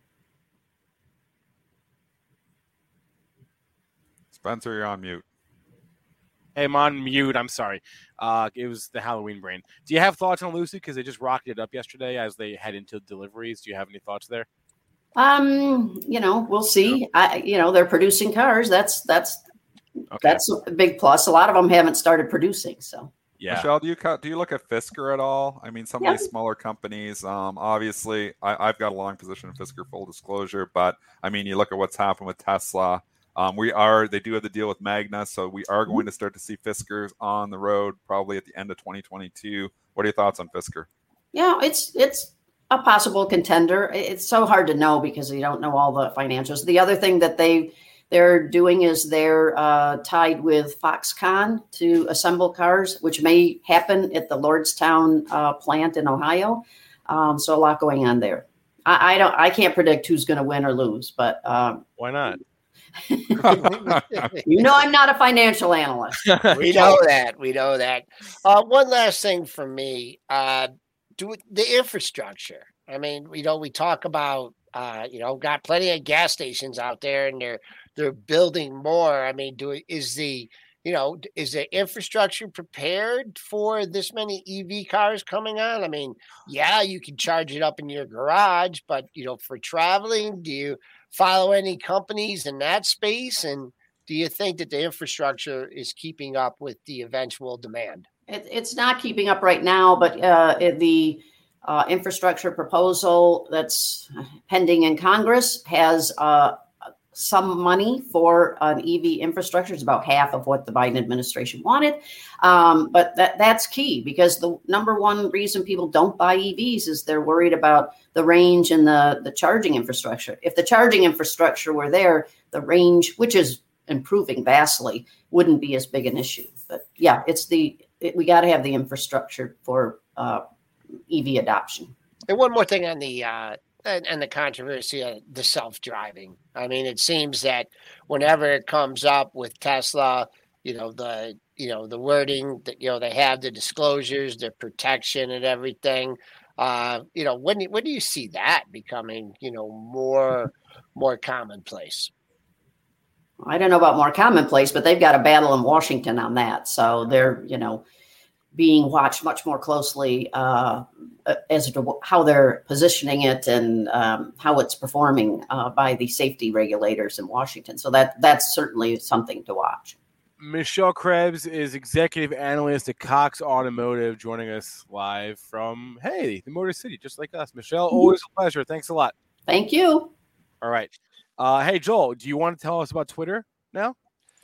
Spencer, you're on mute. Hey, I'm on mute. I'm sorry. Uh, it was the Halloween brain. Do you have thoughts on Lucid? Because they just rocketed up yesterday as they head into deliveries. Do you have any thoughts there? Um, you know, we'll see. I, you know, they're producing cars. That's that's okay. That's a big plus. A lot of them haven't started producing. So, yeah. Michelle, do you do you look at Fisker at all? I mean, some yeah. of these smaller companies. Um, obviously, I, I've got a long position in Fisker, full disclosure. But I mean, you look at what's happened with Tesla. Um, we are, they do have the deal with Magna, so we are going to start to see Fiskers on the road probably at the end of twenty twenty-two. What are your thoughts on Fisker? Yeah, it's it's a possible contender. It's so hard to know because you don't know all the financials. The other thing that they they're doing is they're uh, tied with Foxconn to assemble cars, which may happen at the Lordstown uh, plant in Ohio. Um, so a lot going on there. I, I don't, I can't predict who's going to win or lose, but um, why not? You know, I'm not a financial analyst. We know that. We know that. Uh, one last thing for me, uh, do the infrastructure. I mean, you know, we talk about, uh, you know, got plenty of gas stations out there, and they're they're building more. I mean, do is the you know is the infrastructure prepared for this many E V cars coming on? I mean, yeah, you can charge it up in your garage, but you know, for traveling, do you follow any companies in that space? And do you think that the infrastructure is keeping up with the eventual demand? It, it's not keeping up right now, but uh, it, the uh, infrastructure proposal that's pending in Congress has uh, some money for an E V infrastructure. It's about half of what the Biden administration wanted. Um, but that that's key, because the number one reason people don't buy E Vs is they're worried about the range and the, the charging infrastructure. If the charging infrastructure were there, the range, which is improving vastly, wouldn't be as big an issue. But yeah, it's the it, we got to have the infrastructure for uh, E V adoption. And one more thing on the uh, and, and the controversy of the self-driving. I mean, it seems that whenever it comes up with Tesla, you know, the you know the wording that you know they have, the disclosures, the protection, and everything. Uh, you know, when when do you see that becoming you know more more commonplace? I don't know about more commonplace, but they've got a battle in Washington on that. So they're, you know, being watched much more closely uh, as to how they're positioning it and um, how it's performing uh, by the safety regulators in Washington. So that that's certainly something to watch. Michelle Krebs is executive analyst at Cox Automotive, joining us live from, hey, the Motor City, just like us. Michelle, always a pleasure. Thanks a lot. Thank you. All right. Uh, hey, Joel, do you want to tell us about Twitter now?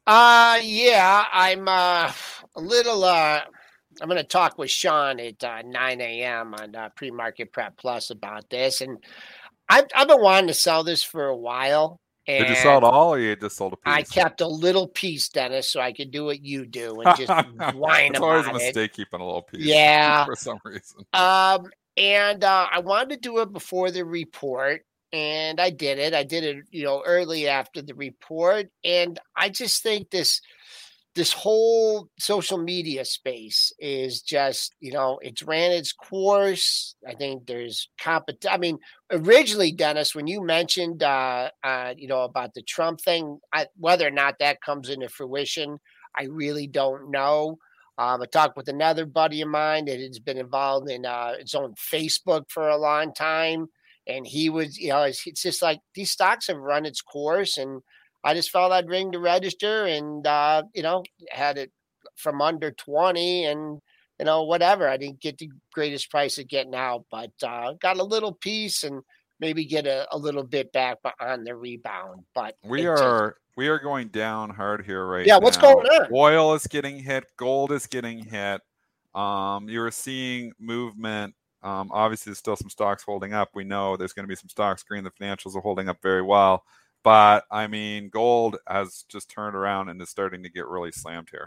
Uh, yeah, I'm uh, a little. Uh, I'm going to talk with Sean at uh, nine a.m. on uh, Pre-Market Prep Plus about this, and I've I've been wanting to sell this for a while. And Did you sell it all, or you just sold a piece? I kept a little piece, Dennis, so I could do what you do and just whine it's about always a it. mistake keeping a little piece. Yeah, for some reason. Um, and uh, I wanted to do it before the report. And I did it. I did it, you know, early after the report. And I just think this this whole social media space is just, you know, it's ran its course. I think there's competition. I mean, originally, Dennis, when you mentioned, uh, uh, you know, about the Trump thing, I, whether or not that comes into fruition, I really don't know. Um, I talked with another buddy of mine that has been involved in uh, its own Facebook for a long time. And he was, you know, it's, it's just like these stocks have run its course. And I just felt I'd ring the register and, uh, you know, had it from under twenty and, you know, whatever. I didn't get the greatest price of getting out, but uh, got a little piece and maybe get a, a little bit back on the rebound. But we are just, we are going down hard here right yeah, now. What's going on? Oil is getting hit. Gold is getting hit. Um, you're seeing movement. Um, obviously, there's still some stocks holding up. We know there's going to be some stocks green. The financials are holding up very well. But, I mean, gold has just turned around and is starting to get really slammed here.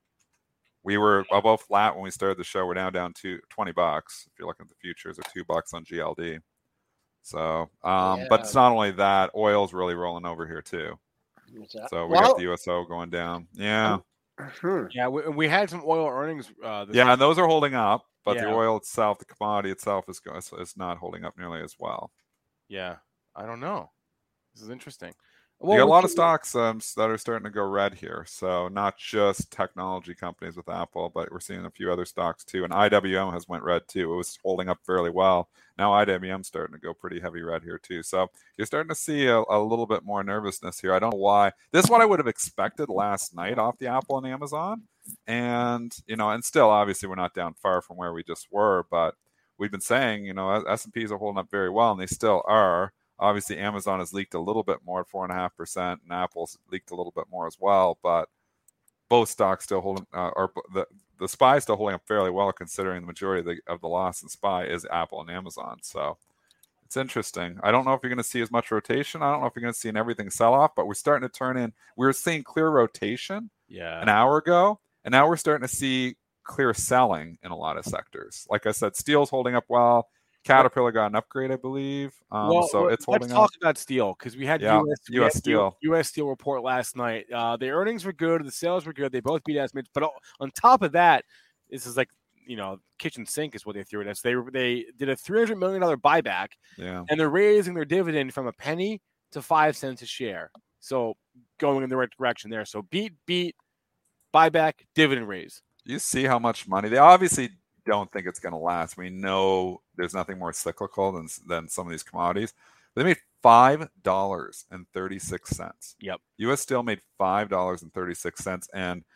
We were above flat when we started the show. We're now down to twenty bucks. If you're looking at the futures, or two bucks on G L D. So, um, Yeah. but it's not only that. Oil's really rolling over here, too. So, we Well- got the U S O going down. Yeah. Yeah, we, we had some oil earnings. Uh, this Yeah, week. and those are holding up. But Yeah. the oil itself, the commodity itself, is, go- is not holding up nearly as well. Yeah, I don't know. This is interesting. You got a we lot can- of stocks um, that are starting to go red here. So not just technology companies with Apple, but we're seeing a few other stocks too. And I W M has went red too. It was holding up fairly well. Now I W M's starting to go pretty heavy red here too. So you're starting to see a, a little bit more nervousness here. I don't know why. This is what I would have expected last night off the Apple and Amazon. And, you know, and still, obviously, we're not down far from where we just were. But we've been saying, you know, S and P's are holding up very well, and they still are. Obviously, Amazon has leaked a little bit more at four point five percent, and Apple's leaked a little bit more as well. But both stocks still holding, uh, or the the S P Y is still holding up fairly well, considering the majority of the, of the loss in S P Y is Apple and Amazon. So it's interesting. I don't know if you're going to see as much rotation. I don't know if you're going to see an everything sell off, but we're starting to turn in. We were seeing clear rotation yeah. an hour ago, and now we're starting to see clear selling in a lot of sectors. Like I said, steel's holding up well. Caterpillar got an upgrade, I believe. Um, well, so it's holding let's up. talk about steel because we had Yeah, U S, we U S had Steel. U S Steel report last night. Uh, the earnings were good, the sales were good. They both beat estimates, but on top of that, this is like you know kitchen sink is what they threw at us. They they did a three hundred million dollar buyback, Yeah. and they're raising their dividend from a penny to five cents a share. So going in the right direction there. So beat beat buyback dividend raise. You see how much money they obviously don't think it's going to last. We know there's nothing more cyclical than than some of these commodities. They made five dollars and thirty six cents. Yep. U S Steel made five dollars and thirty six cents, and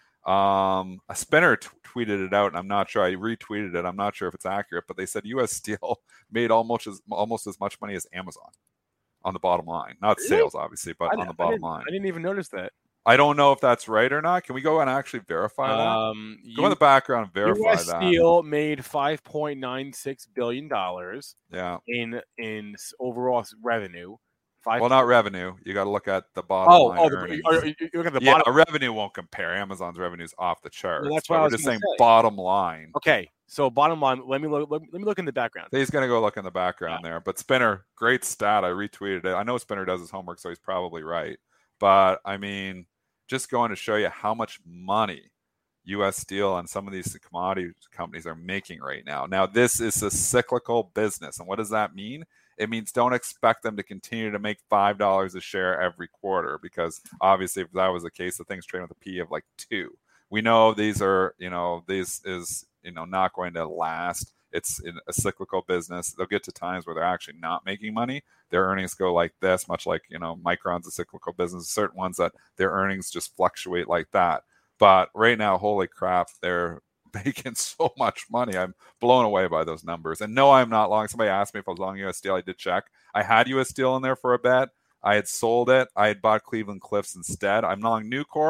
um, a spinner t- tweeted it out, and I'm not sure. I retweeted it. I'm not sure if it's accurate, but they said U S Steel made almost as almost as much money as Amazon on the bottom line. Not Really? sales, obviously, but I, on the I bottom didn't- line. I didn't even notice that. I don't know if that's right or not. Can we go and actually verify that? Um, Go in the background and verify U S that. Steel made five point nine six billion dollars Yeah. in in s- overall s- revenue. Five. Well, not revenue. You got to look at the bottom oh, line oh, the, earnings. are, you you look at the yeah, bottom. revenue won't compare. Amazon's revenue is off the charts. Well, that's but what I we're was just gonna saying say. bottom line. Okay, so bottom line. Let me look. Let me, let me look in the background. He's going to go look in the background there. But Spinner, great stat. I retweeted it. I know Spinner does his homework, so he's probably right. But, I mean, just going to show you how much money U S Steel and some of these commodity companies are making right now. Now, this is a cyclical business. And what does that mean? It means don't expect them to continue to make five dollars a share every quarter, because obviously if that was the case, the thing's trading with a P of like two. We know these are, you know, this is, you know, not going to last. It's in a cyclical business. They'll get to times where they're actually not making money. Their earnings go like this, much like, you know, Micron's a cyclical business. Certain ones that their earnings just fluctuate like that. But right now, holy crap, they're making so much money. I'm blown away by those numbers. And no, I'm not long. Somebody asked me if I was long U S Steel. I did check. I had U S Steel in there for a bet. I had sold it. I had bought Cleveland Cliffs instead. I'm long Nucor,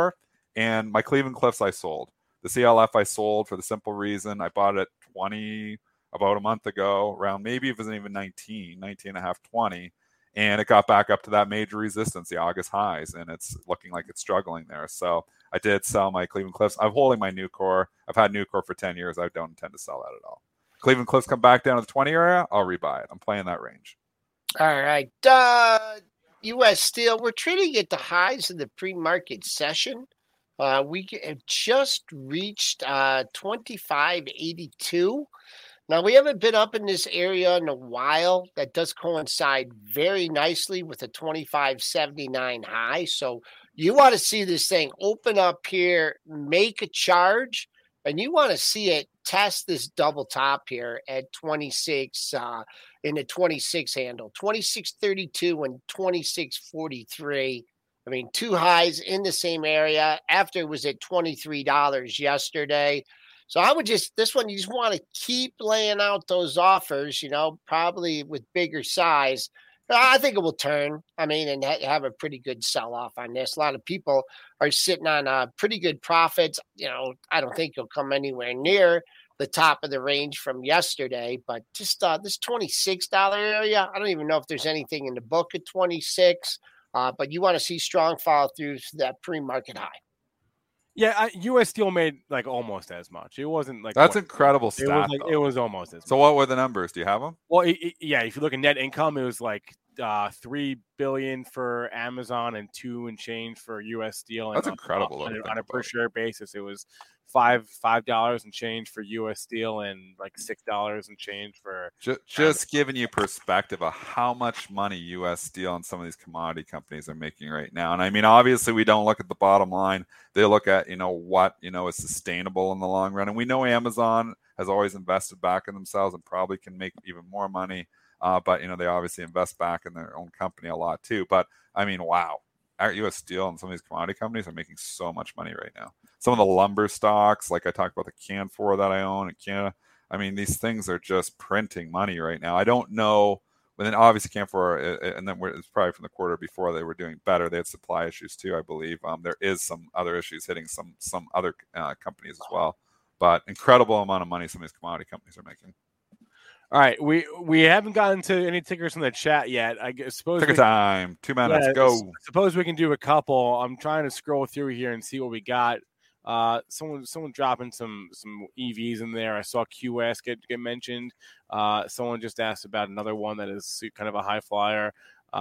And my Cleveland Cliffs I sold. The C L F I sold for the simple reason I bought it at twenty about a month ago, around maybe it wasn't even nineteen, nineteen and a half, twenty. And it got back up to that major resistance, the August highs, and it's looking like it's struggling there. So I did sell my Cleveland Cliffs. I'm holding my Nucor. I've had Nucor for ten years. I don't intend to sell that at all. Cleveland Cliffs come back down to the twenty area, I'll rebuy it. I'm playing that range. All right. Uh, U S Steel, we're trading at the highs of the pre-market session. Uh, we have just reached uh, twenty-five eighty-two. Now, we haven't been up in this area in a while. That does coincide very nicely with a twenty-five seventy-nine high. So you want to see this thing open up here, make a charge, and you want to see it test this double top here at twenty-six uh, in the twenty-six handle, twenty-six thirty-two and twenty-six forty-three. I mean, two highs in the same area after it was at twenty-three dollars yesterday. So I would just, this one, you just want to keep laying out those offers, you know, probably with bigger size. I think it will turn, I mean, and ha- have a pretty good sell-off on this. A lot of people are sitting on uh, pretty good profits. You know, I don't think you'll come anywhere near the top of the range from yesterday, but just uh, this twenty-six dollars area, I don't even know if there's anything in the book at twenty-six, uh, but you want to see strong follow-through to that pre-market high. Yeah, I, U S Steel made like almost as much. It wasn't like That's what, incredible it stat. was like, though. it was almost as. So much. what were the numbers? Do you have them? Well, it, it, yeah, if you look at net income, it was like uh, three billion for Amazon and two and change for U S Steel. That's and incredible. On, to on, think on a per about. share basis, it was five five dollars and change for U S Steel and like six dollars and change for. Just, just giving you perspective of how much money U S Steel and some of these commodity companies are making right now. And I mean, obviously, we don't look at the bottom line. They look at, you know, what, you know, is sustainable in the long run. And we know Amazon has always invested back in themselves and probably can make even more money. Uh, but, you know, they obviously invest back in their own company a lot too. But I mean, wow, our U S Steel and some of these commodity companies are making so much money right now. Some of the lumber stocks, like I talked about the Canfor that I own in Canada. I mean, these things are just printing money right now. I don't know. But then obviously Canfor, and then it's probably from the quarter before they were doing better. They had supply issues too, I believe. Um, there is some other issues hitting some some other uh, companies as well. But incredible amount of money some of these commodity companies are making. All right, we we haven't gotten to any tickers from the chat yet. I guess, suppose Ticker we, time, two minutes, yeah, go. Suppose we can do a couple. I'm trying to scroll through here and see what we got. Uh, someone someone dropping some some E Vs in there. I saw Q S get get mentioned. Uh, someone just asked about another one that is kind of a high flyer.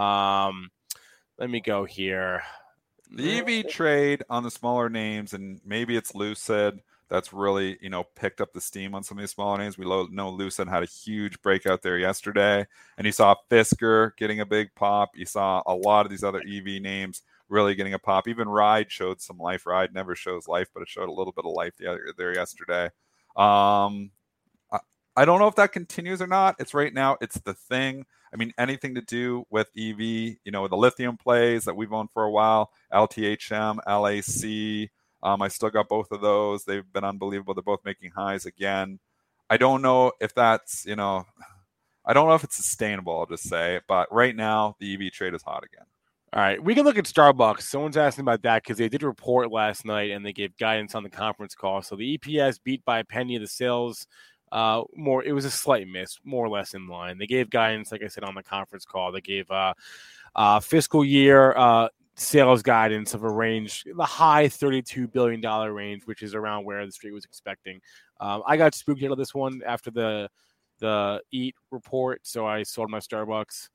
Um, let me go here. The E V trade on the smaller names, and maybe it's Lucid. That's really, you know, picked up the steam on some of these smaller names. We know Lucid had a huge breakout there yesterday, and you saw Fisker getting a big pop. You saw a lot of these other E V names really getting a pop. Even Ride showed some life. Ride never shows life, but it showed a little bit of life the other, there yesterday. Um, I, I don't know if that continues or not. It's right now, it's the thing. I mean, anything to do with E V, you know, the lithium plays that we've owned for a while, L T H M, L A C. Um, I still got both of those. They've been unbelievable. They're both making highs again. I don't know if that's, you know, I don't know if it's sustainable, I'll just say. But right now, the E V trade is hot again. All right, we can look at Starbucks. Someone's asking about that because they did report last night and they gave guidance on the conference call. So the E P S beat by a penny. The sales, uh, more it was a slight miss, more or less in line. They gave guidance, like I said, on the conference call. They gave uh, uh, fiscal year uh, sales guidance of a range, the high thirty-two billion dollars range, which is around where the street was expecting. Um, I got spooked out of this one after the the EAT report, so I sold my Starbucks,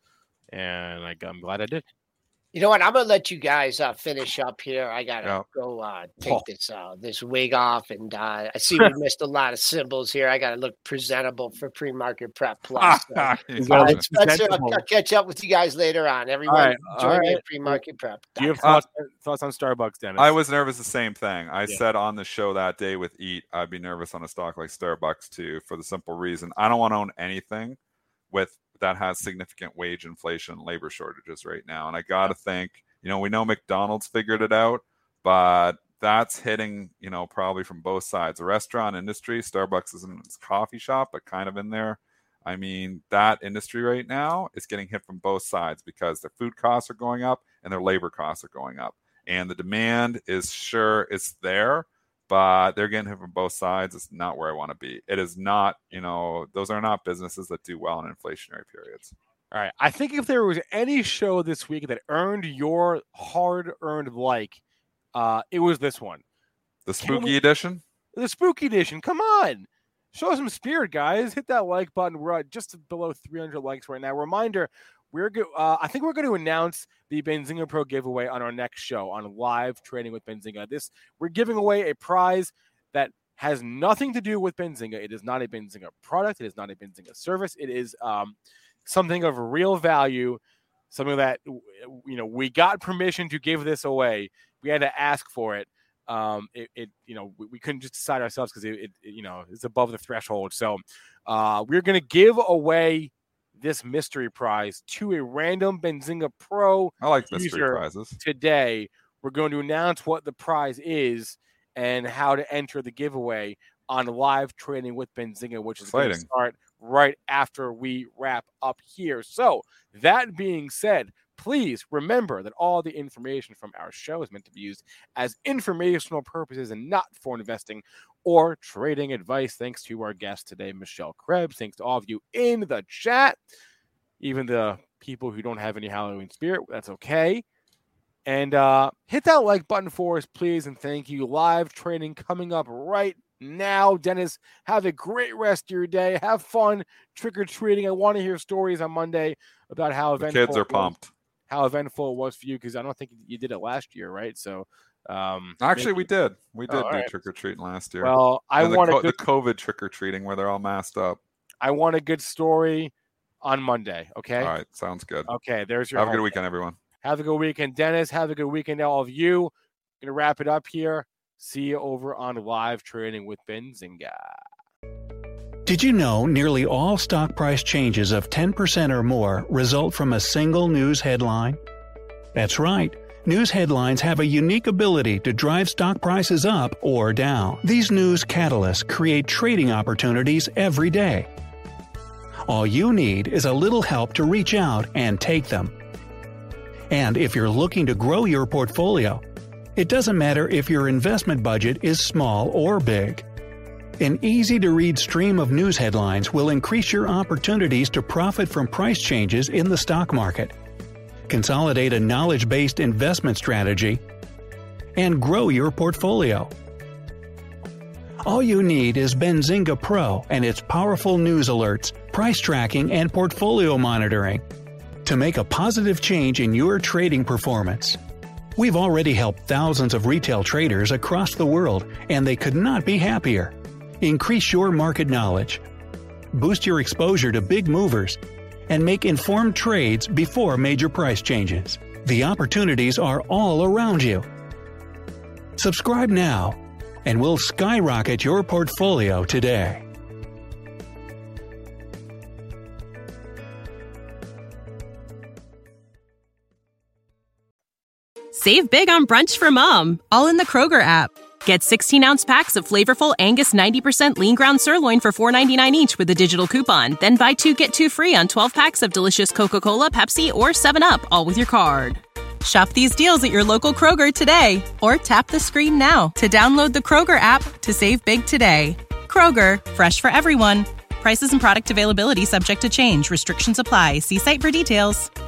and I, I'm glad I did. You know what? I'm gonna let you guys uh, finish up here. I gotta yeah. go uh, take oh. this uh, this wig off, and uh, I see we missed a lot of symbols here. I gotta look presentable for Pre-Market Prep Plus. So, uh, Spencer, I'll, I'll catch up with you guys later on. Everyone, right. join me right. at Pre-Market Prep. Do you have thoughts, uh, thoughts on Starbucks, Dennis? I was nervous the same thing. I yeah. said on the show that day with EAT, I'd be nervous on a stock like Starbucks too, for the simple reason I don't want to own anything with that has significant wage inflation and labor shortages right now. And I got to think, you know, we know McDonald's figured it out, but that's hitting, you know, probably from both sides. The restaurant industry, Starbucks isn't its coffee shop, but kind of in there. I mean, that industry right now is getting hit from both sides because their food costs are going up and their labor costs are going up. and the demand is sure it's there, but they're getting hit from both sides. It's not where I want to be. It is not, you know, those are not businesses that do well in inflationary periods. All right. I think if there was any show this week that earned your hard-earned like, uh, it was this one. The spooky we, edition? The spooky edition. Come on. Show some spirit, guys. Hit that like button. We're at just below three hundred likes right now. Reminder, we're go- uh, I think we're going to announce the Benzinga Pro giveaway on our next show on Live Trading with Benzinga. This We're giving away a prize that has nothing to do with Benzinga. It is not a Benzinga product. It is not a Benzinga service. It is um, something of real value, something that, you know, we got permission to give this away. We had to ask for it. Um, it, it you know, we, we couldn't just decide ourselves because it, it, you know, it's above the threshold. So uh, we're going to give away this mystery prize to a random Benzinga Pro. I like mystery prizes. Today, we're going to announce what the prize is and how to enter the giveaway on Live Trading with Benzinga, which is Exciting. going to start right after we wrap up here. So that being said, please remember that all the information from our show is meant to be used as informational purposes and not for investing or trading advice. Thanks to our guest today, Michelle Krebs. Thanks to all of you in the chat, even the people who don't have any Halloween spirit. That's okay. And uh, hit that like button for us, please, and thank you. Live Trading coming up right now. Dennis, have a great rest of your day. Have fun trick-or-treating. I want to hear stories on Monday about how the eventful kids are pumped. How eventful it was for you, because I don't think you did it last year, right? So, um, actually, we did. We did oh, do right. trick or treating last year. Well, I and want the, co- a good, the COVID trick or treating where they're all masked up. I want a good story on Monday. Okay. All right, sounds good. Okay, there's your. Have a good weekend, everyone. Have a good weekend, Dennis. Have a good weekend, all of you. Gonna wrap it up here. See you over on Live Trading with Benzinga. Did you know nearly all stock price changes of ten percent or more result from a single news headline? That's right. News headlines have a unique ability to drive stock prices up or down. These news catalysts create trading opportunities every day. All you need is a little help to reach out and take them. And if you're looking to grow your portfolio, it doesn't matter if your investment budget is small or big. An easy-to-read stream of news headlines will increase your opportunities to profit from price changes in the stock market, consolidate a knowledge-based investment strategy, and grow your portfolio. All you need is Benzinga Pro and its powerful news alerts, price tracking, and portfolio monitoring to make a positive change in your trading performance. We've already helped thousands of retail traders across the world, and they could not be happier. Increase your market knowledge, boost your exposure to big movers, and make informed trades before major price changes. The opportunities are all around you. Subscribe now, and we'll skyrocket your portfolio today. Save big on brunch for mom, all in the Kroger app. Get sixteen-ounce packs of flavorful Angus ninety percent lean ground sirloin for four ninety-nine each with a digital coupon. Then buy two, get two free on twelve packs of delicious Coca-Cola, Pepsi, or seven up, all with your card. Shop these deals at your local Kroger today, or tap the screen now to download the Kroger app to save big today. Kroger, fresh for everyone. Prices and product availability subject to change. Restrictions apply. See site for details.